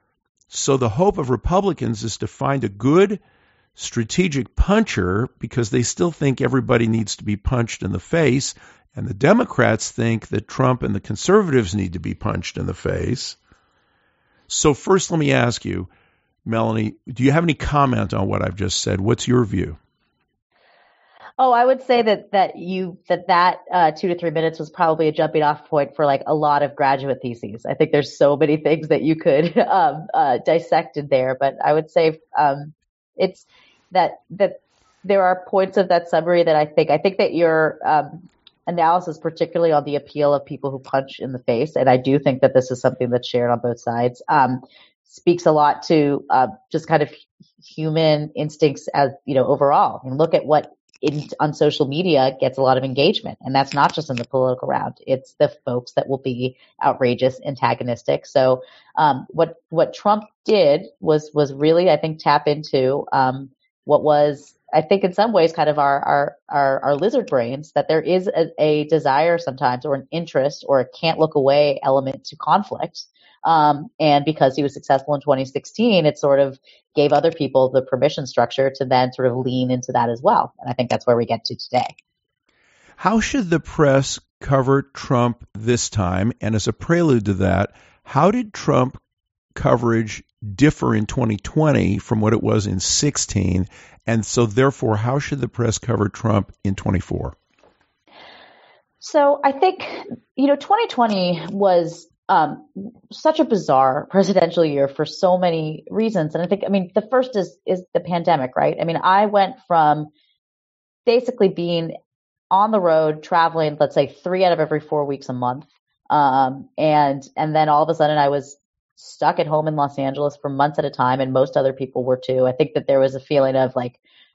A: So the hope of Republicans is to find a good strategic puncher, because they still think everybody needs to be punched in the face. And the Democrats think that Trump and the conservatives need to be punched in the face. So first, let me ask you, Melanie, do you have any comment on what I've just said? What's your view?
B: Oh, I would say that that you that that uh, two to three minutes was probably a jumping off point for like a lot of graduate theses. I think there's so many things that you could um, uh, dissect in there, but I would say um, it's that that there are points of that summary that I think I think that your um, analysis, particularly on the appeal of people who punch in the face, and I do think that this is something that's shared on both sides, um, speaks a lot to uh, just kind of human instincts as you know overall. And look at what in, on social media gets a lot of engagement. And that's not just in the political round. It's the folks that will be outrageous, antagonistic. So um, what what Trump did was was really, I think, tap into um, what was, I think, in some ways kind of our our our, our lizard brains, that there is a, a desire sometimes, or an interest, or a can't look away element to conflict. Um, and because he was successful in twenty sixteen, it sort of gave other people the permission structure to then sort of lean into that as well. And I think that's where we get to today.
A: How should the press cover Trump this time? And as a prelude to that, how did Trump coverage differ in twenty twenty from what it was in sixteen? And so therefore, how should the press cover Trump in twenty-four?
B: So I think, you know, twenty twenty was Um, such a bizarre presidential year for so many reasons. And I think, I mean, the first is, is the pandemic, right? I mean, I went from basically being on the road, traveling, let's say three out of every four weeks a month. Um, and, and then all of a sudden I was stuck at home in Los Angeles for months at a time, and most other people were too. I think that there was a feeling of like,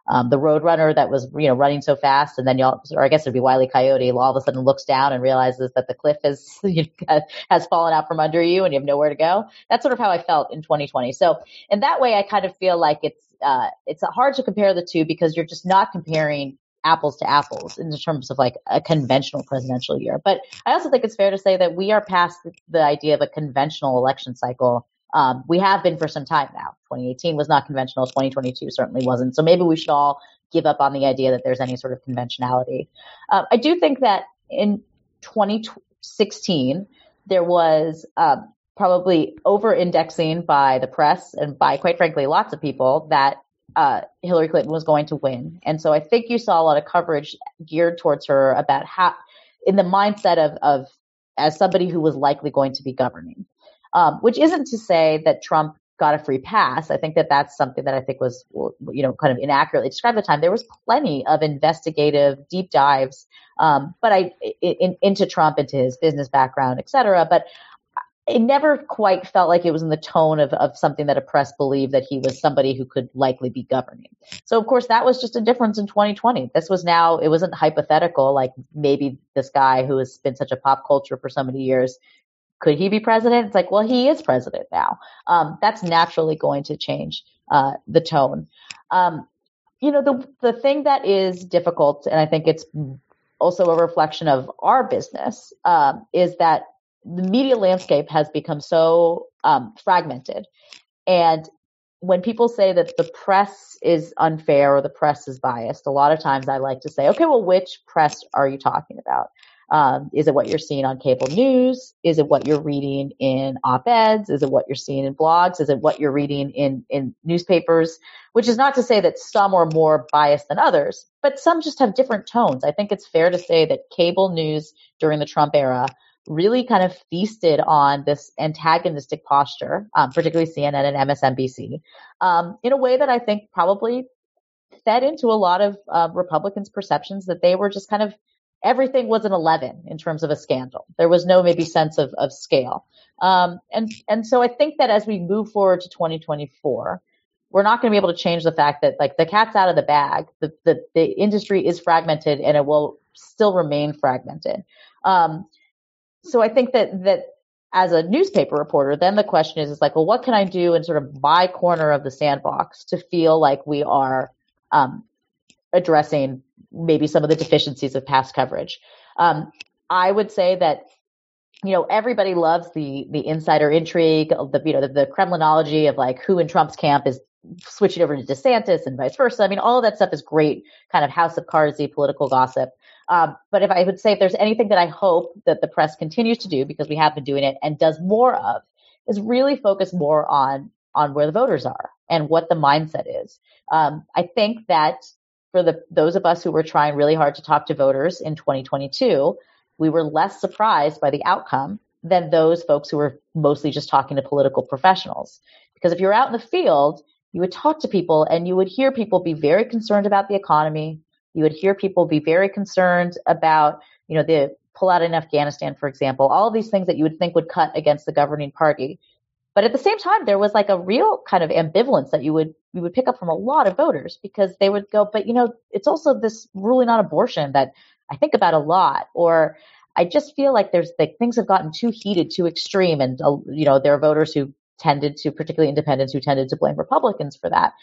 B: um, the Roadrunner that was, you know, running so fast, and then y'all, or I guess it'd be Wile E. Coyote, all of a sudden looks down and realizes that the cliff is, you know, has fallen out from under you and you have nowhere to go. That's sort of how I felt in twenty twenty. So in that way, I kind of feel like it's, uh, it's hard to compare the two because you're just not comparing apples to apples in terms of like a conventional presidential year. But I also think it's fair to say that we are past the idea of a conventional election cycle. Um, we have been for some time now. twenty eighteen was not conventional. twenty twenty-two certainly wasn't. So maybe we should all give up on the idea that there's any sort of conventionality. Uh, I do think that in twenty sixteen, there was um, probably over-indexing by the press and by, quite frankly, lots of people that uh, Hillary Clinton was going to win. And so I think you saw a lot of coverage geared towards her about how, in the mindset of, of as somebody who was likely going to be governing. Um, which isn't to say that Trump got a free pass. I think that that's something that I think was, you know, kind of inaccurately described at the time. There was plenty of investigative deep dives, um, but I in, into Trump, into his business background, et cetera. But it never quite felt like it was in the tone of, of something that a press believed that he was somebody who could likely be governing. So, of course, that was just a difference in twenty twenty. This was now, it wasn't hypothetical, like maybe this guy who has been such a pop culture for so many years, could he be president? It's like, well, he is president now. Um, that's naturally going to change uh, the tone. Um, you know, the the thing that is difficult, and I think it's also a reflection of our business, um, is that the media landscape has become so um, fragmented. And when people say that the press is unfair or the press is biased, a lot of times I like to say, okay, well, which press are you talking about? Um, is it what you're seeing on cable news? Is it what you're reading in op-eds? Is it what you're seeing in blogs? Is it what you're reading in, in newspapers? Which is not to say that some are more biased than others, but some just have different tones. I think it's fair to say that cable news during the Trump era really kind of feasted on this antagonistic posture, um, particularly C N N and M S N B C, um, in a way that I think probably fed into a lot of uh, Republicans' perceptions that they were just kind of everything was an eleven in terms of a scandal. There was no maybe sense of, of scale. Um, and, and so I think that as we move forward to twenty twenty-four, we're not going to be able to change the fact that like the cat's out of the bag. The, the, the industry is fragmented and it will still remain fragmented. Um, so I think that, that as a newspaper reporter, then the question is, is like, well, what can I do in sort of my corner of the sandbox to feel like we are, um, addressing maybe some of the deficiencies of past coverage. Um, I would say that, you know, everybody loves the the insider intrigue, the you know the, the Kremlinology of like who in Trump's camp is switching over to DeSantis and vice versa. I mean, all of that stuff is great, kind of House of Cardsy political gossip. Um, but if I would say if there's anything that I hope that the press continues to do, because we have been doing it and does more of, is really focus more on on where the voters are and what the mindset is. Um, I think that for the those of us who were trying really hard to talk to voters in twenty twenty-two, we were less surprised by the outcome than those folks who were mostly just talking to political professionals. Because if you're out in the field, you would talk to people and you would hear people be very concerned about the economy. You would hear people be very concerned about, you know, the pullout in Afghanistan, for example, all of these things that you would think would cut against the governing party. But at the same time, there was like a real kind of ambivalence that you would you would pick up from a lot of voters, because they would go, but, you know, it's also this ruling on abortion that I think about a lot, or I just feel like there's like things have gotten too heated, too extreme. And, uh, you know, there are voters who tended to, particularly independents, who tended to blame Republicans for that.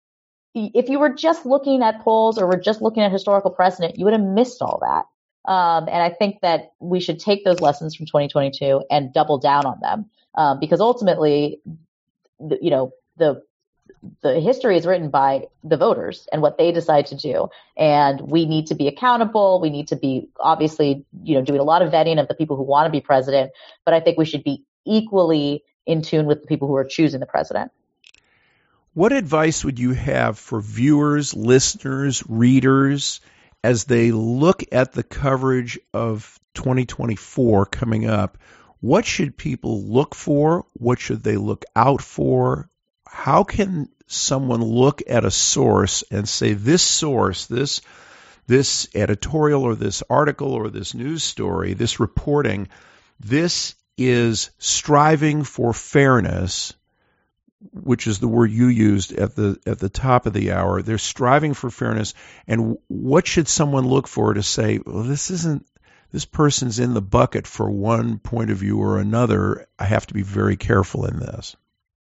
B: If you were just looking at polls or were just looking at historical precedent, you would have missed all that. Um, and I think that we should take those lessons from twenty twenty-two and double down on them. Um, because ultimately, the, you know, the the history is written by the voters and what they decide to do. And we need to be accountable. We need to be obviously, you know, doing a lot of vetting of the people who want to be president. But I think we should be equally in tune with the people who are choosing the president.
A: What advice would you have for viewers, listeners, readers, as they look at the coverage of twenty twenty-four coming up? What should people look for? What should they look out for? How can someone look at a source and say, this source, this this editorial or this article or this news story, this reporting, this is striving for fairness which is the word you used at the at the top of the hour. They're striving for fairness. And what should someone look for to say, well, this isn't, this person's in the bucket for one point of view or another. I have to be very careful in this.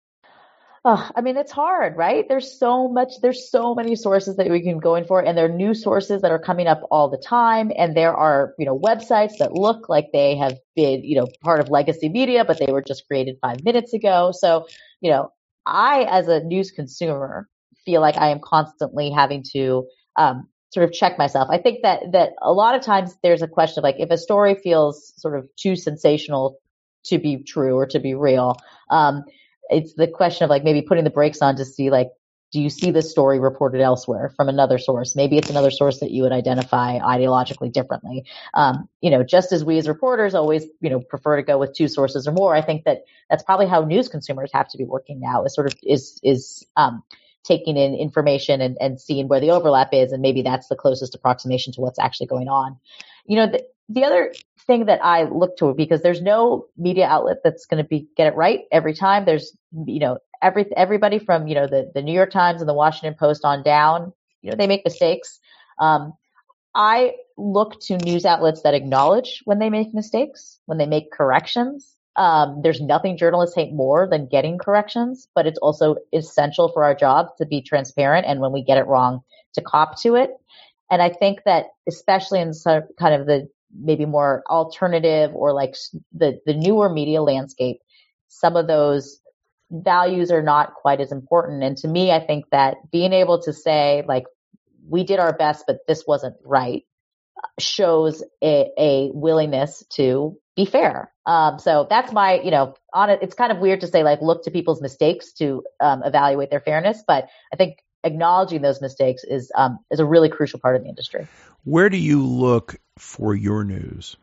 B: Oh, I mean, it's hard, right? There's so much, there's so many sources that we can go in for, and there are new sources that are coming up all the time. And there are, you know, websites that look like they have been, you know, part of legacy media, but they were just created five minutes ago. So, you know, I, as a news consumer, feel like I am constantly having to, um, sort of check myself. I think that, that a lot of times there's a question of like, if a story feels sort of too sensational to be true or to be real, um, it's the question of like maybe putting the brakes on to see like, do you see this story reported elsewhere from another source? Maybe it's another source that you would identify ideologically differently. Um, you know, just as we as reporters always, you know, prefer to go with two sources or more, I think that that's probably how news consumers have to be working now, is sort of is, is, um, taking in information and, and seeing where the overlap is. And maybe that's the closest approximation to what's actually going on. You know, the, the other thing that I look to, because there's no media outlet that's going to be get it right every time. There's, you know, every everybody from, you know, the, the New York Times and the Washington Post on down, you know, they make mistakes. Um, I look to news outlets that acknowledge when they make mistakes, when they make corrections. Um, there's nothing journalists hate more than getting corrections, but it's also essential for our job to be transparent, and when we get it wrong, to cop to it. And I think that especially in some kind of the maybe more alternative or like the, the newer media landscape, some of those values are not quite as important. And to me, I think that being able to say like, we did our best, but this wasn't right, shows a, a willingness to be fair. Um, so that's my, you know, on it. It's kind of weird to say like, look to people's mistakes to um, evaluate their fairness, but I think acknowledging those mistakes is um, is a really crucial part of the industry.
A: Where do you look for your news?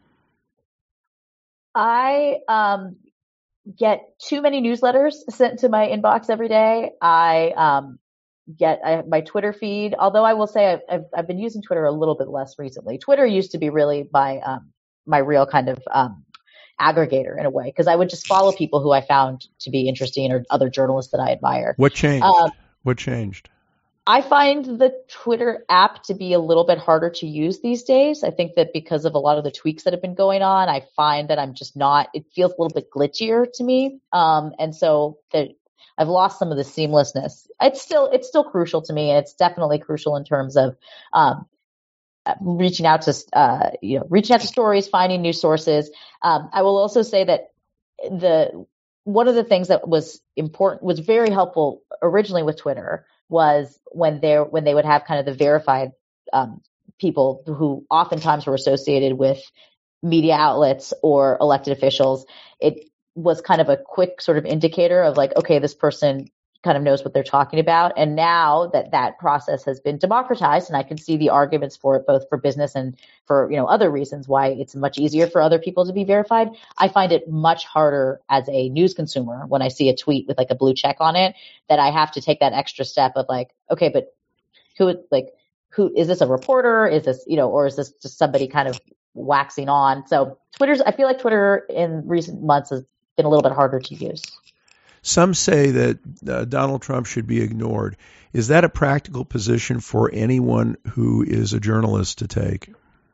B: I um, get too many newsletters sent to my inbox every day. I um, get I have my Twitter feed, although I will say I've, I've, I've been using Twitter a little bit less recently. Twitter used to be really my um, my real kind of um, aggregator in a way, because I would just follow people who I found to be interesting or other journalists that I admire.
A: What changed? Um, what changed?
B: I find the Twitter app to be a little bit harder to use these days. I think that because of a lot of the tweaks that have been going on, I find that I'm just not, it feels a little bit glitchier to me. Um, and so that I've lost some of the seamlessness. It's still, it's still crucial to me. And it's definitely crucial in terms of, um, reaching out to, uh, you know, reaching out to stories, finding new sources. Um, I will also say that the, one of the things that was important, was very helpful originally with Twitter, was when they when they would have kind of the verified um, people who oftentimes were associated with media outlets or elected officials. It was kind of a quick sort of indicator of like, okay, this person kind of knows what they're talking about. And now that that process has been democratized, and I can see the arguments for it, both for business and for, you know, other reasons why it's much easier for other people to be verified. I find it much harder as a news consumer when I see a tweet with like a blue check on it, that I have to take that extra step of like, okay, but who, like, who is this, a reporter? Is this, you know, or is this just somebody kind of waxing on? So Twitter's, I feel like Twitter in recent months has been a little bit harder to use.
A: Some say that uh, Donald Trump should be ignored. Is that a practical position for anyone who is a journalist to take?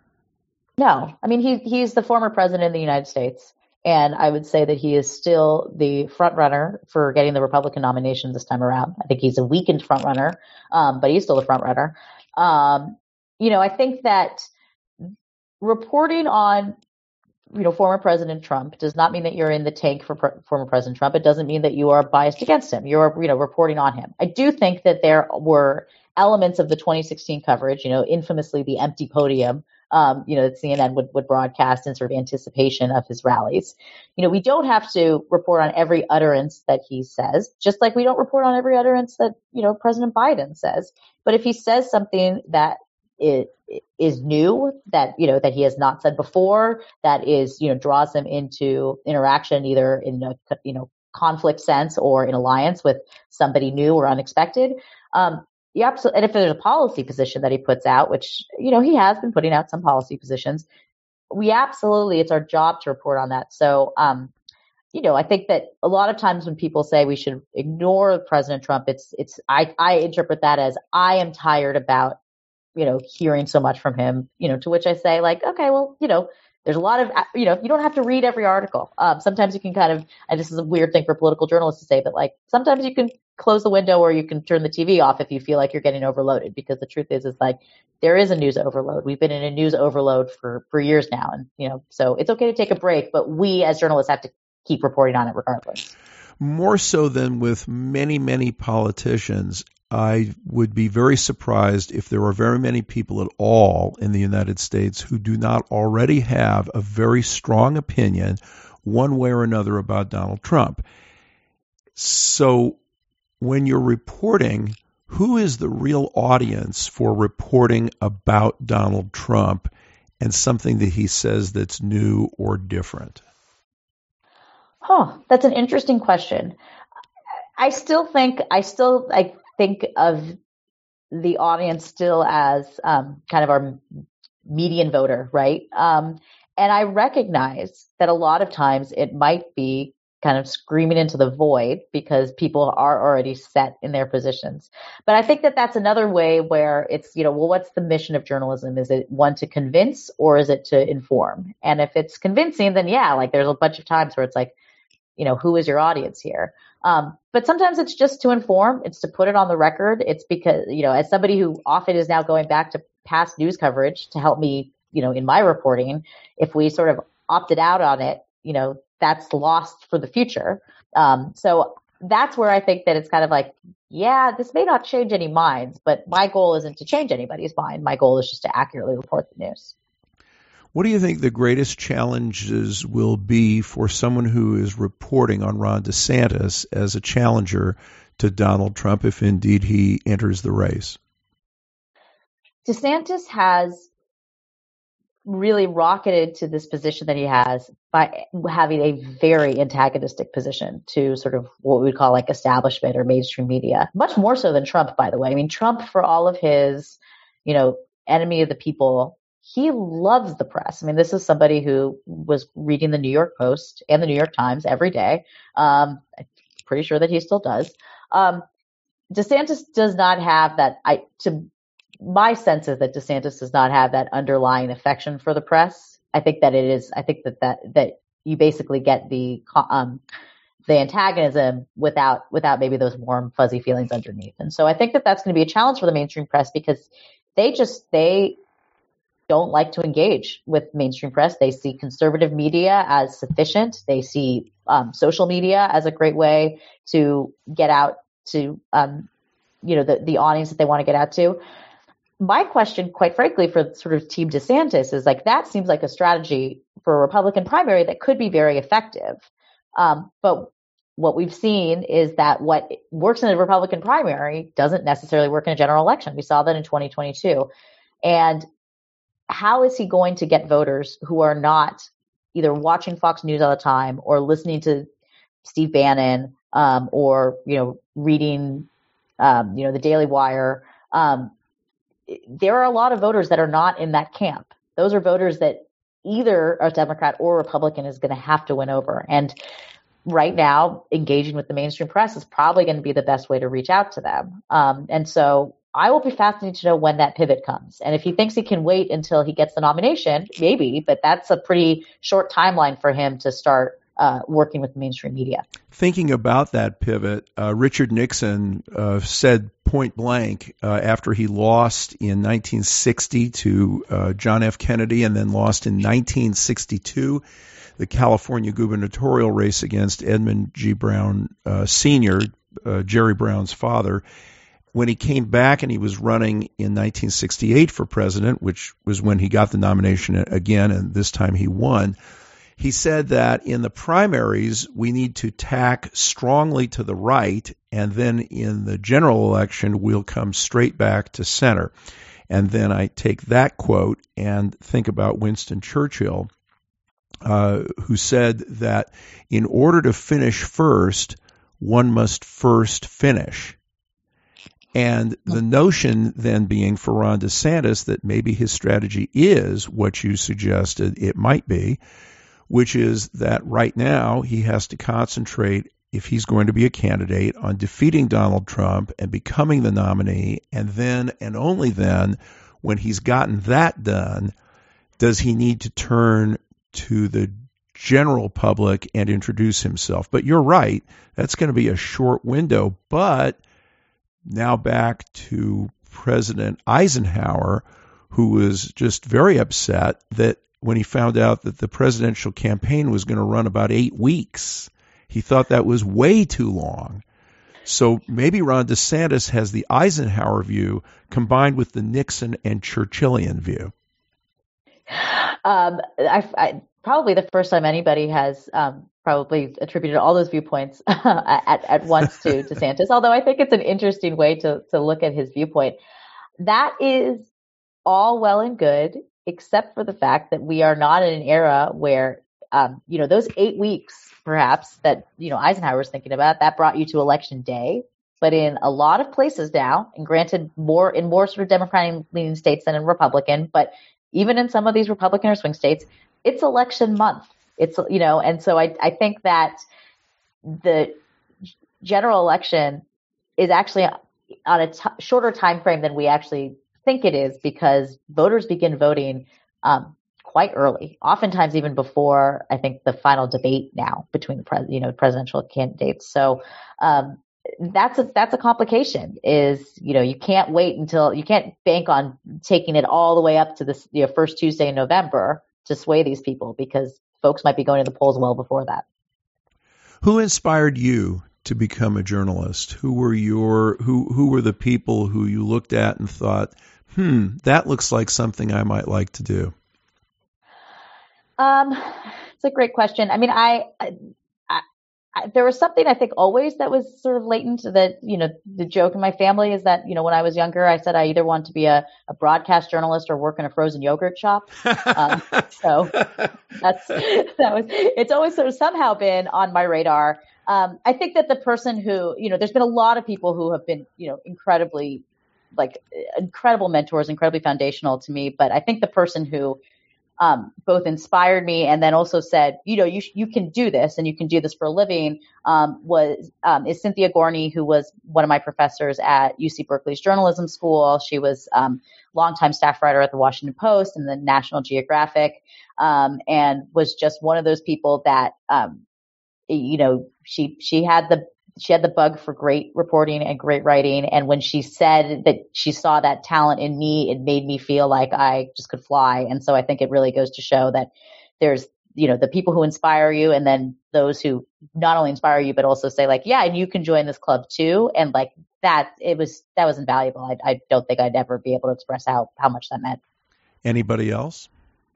B: No. I mean, he he's the former president of the United States, and I would say that he is still the front runner for getting the Republican nomination this time around. I think he's a weakened front runner, um, but he's still the front runner. Um, you know, I think that reporting on you know, former President Trump does not mean that you're in the tank for pre- former President Trump. It doesn't mean that you are biased against him. You're, you know, reporting on him. I do think that there were elements of the twenty sixteen coverage, you know, infamously the empty podium, um, you know, that C N N would, would broadcast in sort of anticipation of his rallies. You know, we don't have to report on every utterance that he says, just like we don't report on every utterance that, you know, President Biden says. But if he says something that it is new, that, you know, that he has not said before, that is, you know, draws him into interaction, either in a, you know, conflict sense or in alliance with somebody new or unexpected. Um, yeah, absolutely. And if there's a policy position that he puts out, which, you know, he has been putting out some policy positions, we absolutely, it's our job to report on that. So, um, you know, I think that a lot of times when people say we should ignore President Trump, it's, it's, I, I interpret that as I am tired about, you know, hearing so much from him, you know, to which I say like, okay, well, you know, there's a lot of, you know, you don't have to read every article. Um, sometimes you can kind of, and this is a weird thing for political journalists to say, but like sometimes you can close the window or you can turn the T V off if you feel like you're getting overloaded, because the truth is, is like there is a news overload. We've been in a news overload for, for years now. And, you know, so it's okay to take a break, but we as journalists have to keep reporting on it regardless.
A: More so than with many, many politicians, I would be very surprised if there are very many people at all in the United States who do not already have a very strong opinion one way or another about Donald Trump. So when you're reporting, who is the real audience for reporting about Donald Trump and something that he says that's new or different?
B: Oh, that's an interesting question. I still think, I still, I think of the audience still as um, kind of our median voter, right? Um, and I recognize that a lot of times it might be kind of screaming into the void because people are already set in their positions. But I think that that's another way where it's, you know, well, what's the mission of journalism? Is it one to convince or is it to inform? And if it's convincing, then yeah, like there's a bunch of times where it's like, you know, who is your audience here? Um, but sometimes it's just to inform. It's to put it on the record. It's because, you know, as somebody who often is now going back to past news coverage to help me, you know, in my reporting, if we sort of opted out on it, you know, that's lost for the future. Um, so that's where I think that it's kind of like, yeah, this may not change any minds, but my goal isn't to change anybody's mind. My goal is just to accurately report the news.
A: What do you think the greatest challenges will be for someone who is reporting on Ron DeSantis as a challenger to Donald Trump, if indeed he enters the race?
B: DeSantis has really rocketed to this position that he has by having a very antagonistic position to sort of what we would call like establishment or mainstream media, much more so than Trump, by the way. I mean, Trump, for all of his, you know, enemy of the people, he loves the press. I mean, this is somebody who was reading the New York Post and the New York Times every day. Um, I'm pretty sure that he still does. Um, DeSantis does not have that. I, to my sense is that DeSantis does not have that underlying affection for the press. I think that it is. I think that that that you basically get the um, the antagonism without without maybe those warm fuzzy feelings underneath. And so I think that that's going to be a challenge for the mainstream press because they just they. don't like to engage with mainstream press. They see conservative media as sufficient. They see um, social media as a great way to get out to, um, you know, the, the audience that they want to get out to. My question, quite frankly, for sort of Team DeSantis is like, that seems like a strategy for a Republican primary that could be very effective. Um, but what we've seen is that what works in a Republican primary doesn't necessarily work in a general election. We saw that in twenty twenty-two. And how is he going to get voters who are not either watching Fox News all the time or listening to Steve Bannon um, or, you know, reading, um, you know, the Daily Wire? Um, there are a lot of voters that are not in that camp. Those are voters that either a Democrat or Republican is going to have to win over. And right now, engaging with the mainstream press is probably going to be the best way to reach out to them. Um, and so I will be fascinated to know when that pivot comes. And if he thinks he can wait until he gets the nomination, maybe, but that's a pretty short timeline for him to start uh, working with mainstream media.
A: Thinking about that pivot, uh, Richard Nixon uh, said point blank uh, after he lost in nineteen sixty to uh, John F. Kennedy and then lost in nineteen sixty-two, the California gubernatorial race against Edmund G. Brown uh, Senior, uh, Jerry Brown's father. When he came back and he was running in nineteen sixty-eight for president, which was when he got the nomination again, and this time he won, he said that in the primaries, we need to tack strongly to the right, and then in the general election, we'll come straight back to center. And then I take that quote and think about Winston Churchill, uh, who said that in order to finish first, one must first finish. And the notion then being for Ron DeSantis that maybe his strategy is what you suggested it might be, which is that right now he has to concentrate, if he's going to be a candidate, on defeating Donald Trump and becoming the nominee. And then, and only then, when he's gotten that done, does he need to turn to the general public and introduce himself. But you're right, that's going to be a short window. But now back to President Eisenhower, who was just very upset that when he found out that the presidential campaign was going to run about eight weeks, he thought that was way too long. So maybe Ron DeSantis has the Eisenhower view combined with the Nixon and Churchillian view.
B: Um, I, I, probably the first time anybody has um, probably attributed all those viewpoints at, at once to DeSantis, although I think it's an interesting way to, to look at his viewpoint. That is all well and good, except for the fact that we are not in an era where, um, you know, those eight weeks perhaps that, you know, Eisenhower was thinking about, that brought you to election day. But in a lot of places now, and granted more in more sort of Democratic leaning states than in Republican, but even in some of these Republican or swing states, it's election month. It's, you know, and so I, I think that the general election is actually on a t- shorter time frame than we actually think it is, because voters begin voting um, quite early, oftentimes even before I think the final debate now between the pres- you know presidential candidates. So um, that's a that's a complication. Is you know you can't wait until you can't bank on taking it all the way up to this you know, first Tuesday in November to sway these people, because folks might be going to the polls well before that.
A: Who inspired you to become a journalist? Who were your who who were the people who you looked at and thought, hmm, that looks like something I might like to do? Um,
B: it's a great question. I mean, I, I, I, there was something I think always that was sort of latent, that, you know, the joke in my family is that, you know, when I was younger, I said I either want to be a, a broadcast journalist or work in a frozen yogurt shop. Um, so that's, that was, it's always sort of somehow been on my radar. Um, I think that the person who, you know, there's been a lot of people who have been, you know, incredibly, like incredible mentors, incredibly foundational to me. But I think the person who um, both inspired me and then also said, you know, you you can do this and you can do this for a living um, was um, is Cynthia Gorney, who was one of my professors at U C Berkeley's journalism school. She was um, longtime staff writer at the Washington Post and the National Geographic, um, and was just one of those people that, um, you know, she she had the She had the bug for great reporting and great writing. And when she said that she saw that talent in me, it made me feel like I just could fly. And so I think it really goes to show that there's, you know, the people who inspire you, and then those who not only inspire you, but also say like, yeah, and you can join this club too. And like that, it was, that was invaluable. I, I don't think I'd ever be able to express how, how much that meant.
A: Anybody else?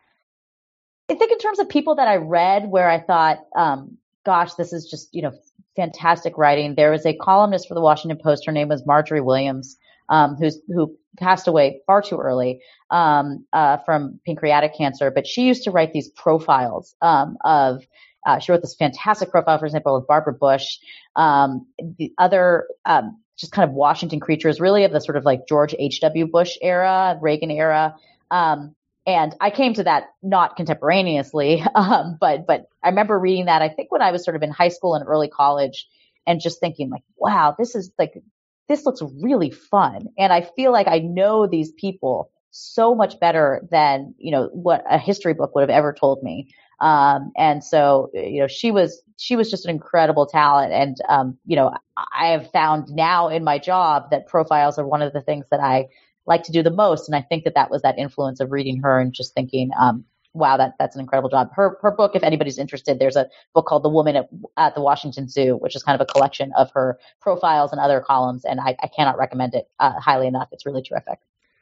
B: I think in terms of people that I read where I thought, um, gosh, this is just, you know, fantastic writing. There was a columnist for the Washington Post. Her name was Marjorie Williams, um, who's, who passed away far too early um, uh, from pancreatic cancer. But she used to write these profiles um, of, uh, she wrote this fantastic profile, for example, of Barbara Bush, um, the other um, just kind of Washington creatures, really of the sort of like George H W Bush era, Reagan era. Um, And I came to that not contemporaneously, um, but but I remember reading that, I think when I was sort of in high school and early college, and just thinking like, wow, this is like, this looks really fun. And I feel like I know these people so much better than, you know, what a history book would have ever told me. Um, and so, you know, she was, she was just an incredible talent. And, um, you know, I have found now in my job that profiles are one of the things that I like to do the most. And I think that that was that influence of reading her and just thinking, um, wow, that that's an incredible job. Her her book, if anybody's interested, there's a book called The Woman at, at the Washington Zoo, which is kind of a collection of her profiles and other columns. And I, I cannot recommend it uh, highly enough. It's really terrific.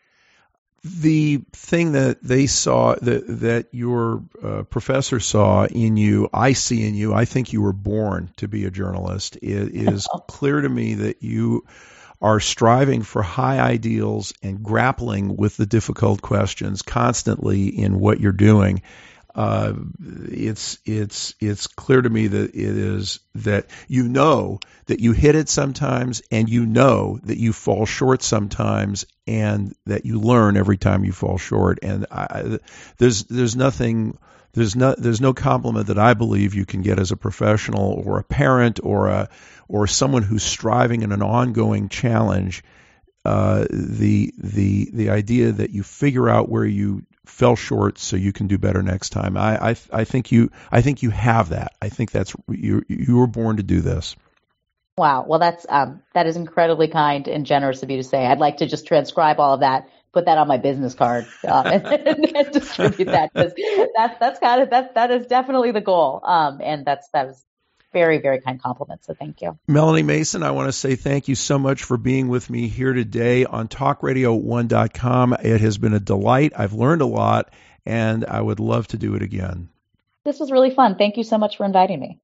A: The thing that they saw, that, that your uh, professor saw in you, I see in you, I think you were born to be a journalist. It is clear to me that you are striving for high ideals and grappling with the difficult questions constantly in what you're doing. uh, it's it's it's clear to me that it is that you know that you hit it sometimes, and you know that you fall short sometimes, and that you learn every time you fall short. And I, there's there's nothing. There's no there's no compliment that I believe you can get as a professional or a parent or a or someone who's striving in an ongoing challenge. Uh, the the the idea that you figure out where you fell short so you can do better next time. I I, I think you I think you have that. I think that's you you were born to do this.
B: Wow. Well, that's um, that is incredibly kind and generous of you to say. I'd like to just transcribe all of that, put that on my business card, uh, and, and, and distribute that, because that's that's kind of that that is definitely the goal. Um, and that's that was very very kind compliment. So thank you,
A: Melanie Mason. I want to say thank you so much for being with me here today on talk radio one dot com. It has been a delight. I've learned a lot, and I would love to do it again.
B: This was really fun. Thank you so much for inviting me.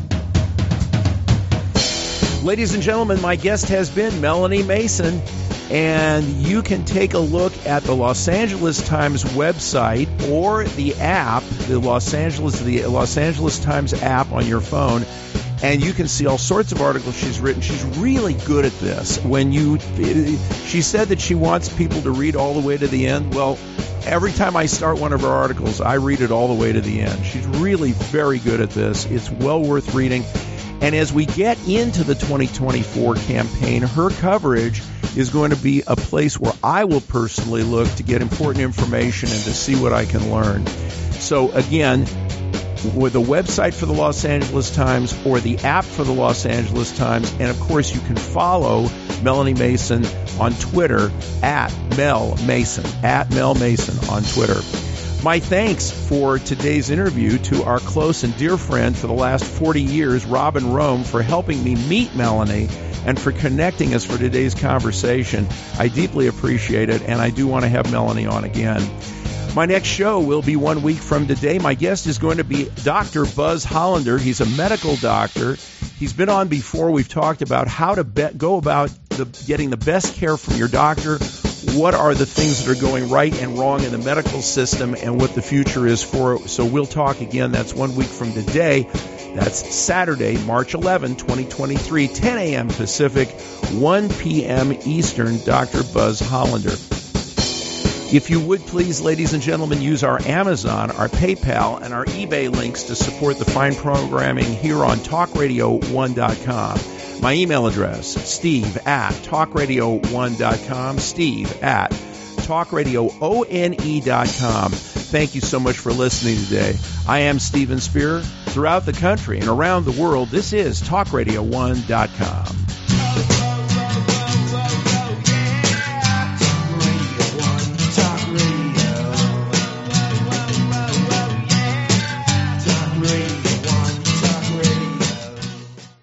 A: Ladies and gentlemen, my guest has been Melanie Mason, and you can take a look at the Los Angeles Times website or the app, the Los Angeles the Los Angeles Times app on your phone, and you can see all sorts of articles she's written. She's really good at this. When you, she said that she wants people to read all the way to the end. Well, every time I start one of her articles, I read it all the way to the end. She's really very good at this. It's well worth reading. And as we get into the twenty twenty-four campaign, her coverage is going to be a place where I will personally look to get important information and to see what I can learn. So again, with the website for the Los Angeles Times or the app for the Los Angeles Times, and of course you can follow Melanie Mason on Twitter at Mel Mason, at Mel Mason on Twitter. My thanks for today's interview to our close and dear friend for the last forty years, Robin Rome, for helping me meet Melanie and for connecting us for today's conversation. I deeply appreciate it, and I do want to have Melanie on again. My next show will be one week from today. My guest is going to be Doctor Buzz Hollander. He's a medical doctor. He's been on before. We've talked about how to be- go about the, getting the best care from your doctor. What are the things that are going right and wrong in the medical system, and what the future is for it. So we'll talk again. That's one week from today. That's Saturday, March eleventh, twenty twenty-three, ten a.m. Pacific, one p.m. Eastern, Doctor Buzz Hollander. If you would please, ladies and gentlemen, use our Amazon, our PayPal, and our eBay links to support the fine programming here on talk radio one dot com. My email address, steve at talk radio one dot com, steve at talk radio one dot com. Thank you so much for listening today. I am Steven Spear. Throughout the country and around the world, this is talk radio one dot com.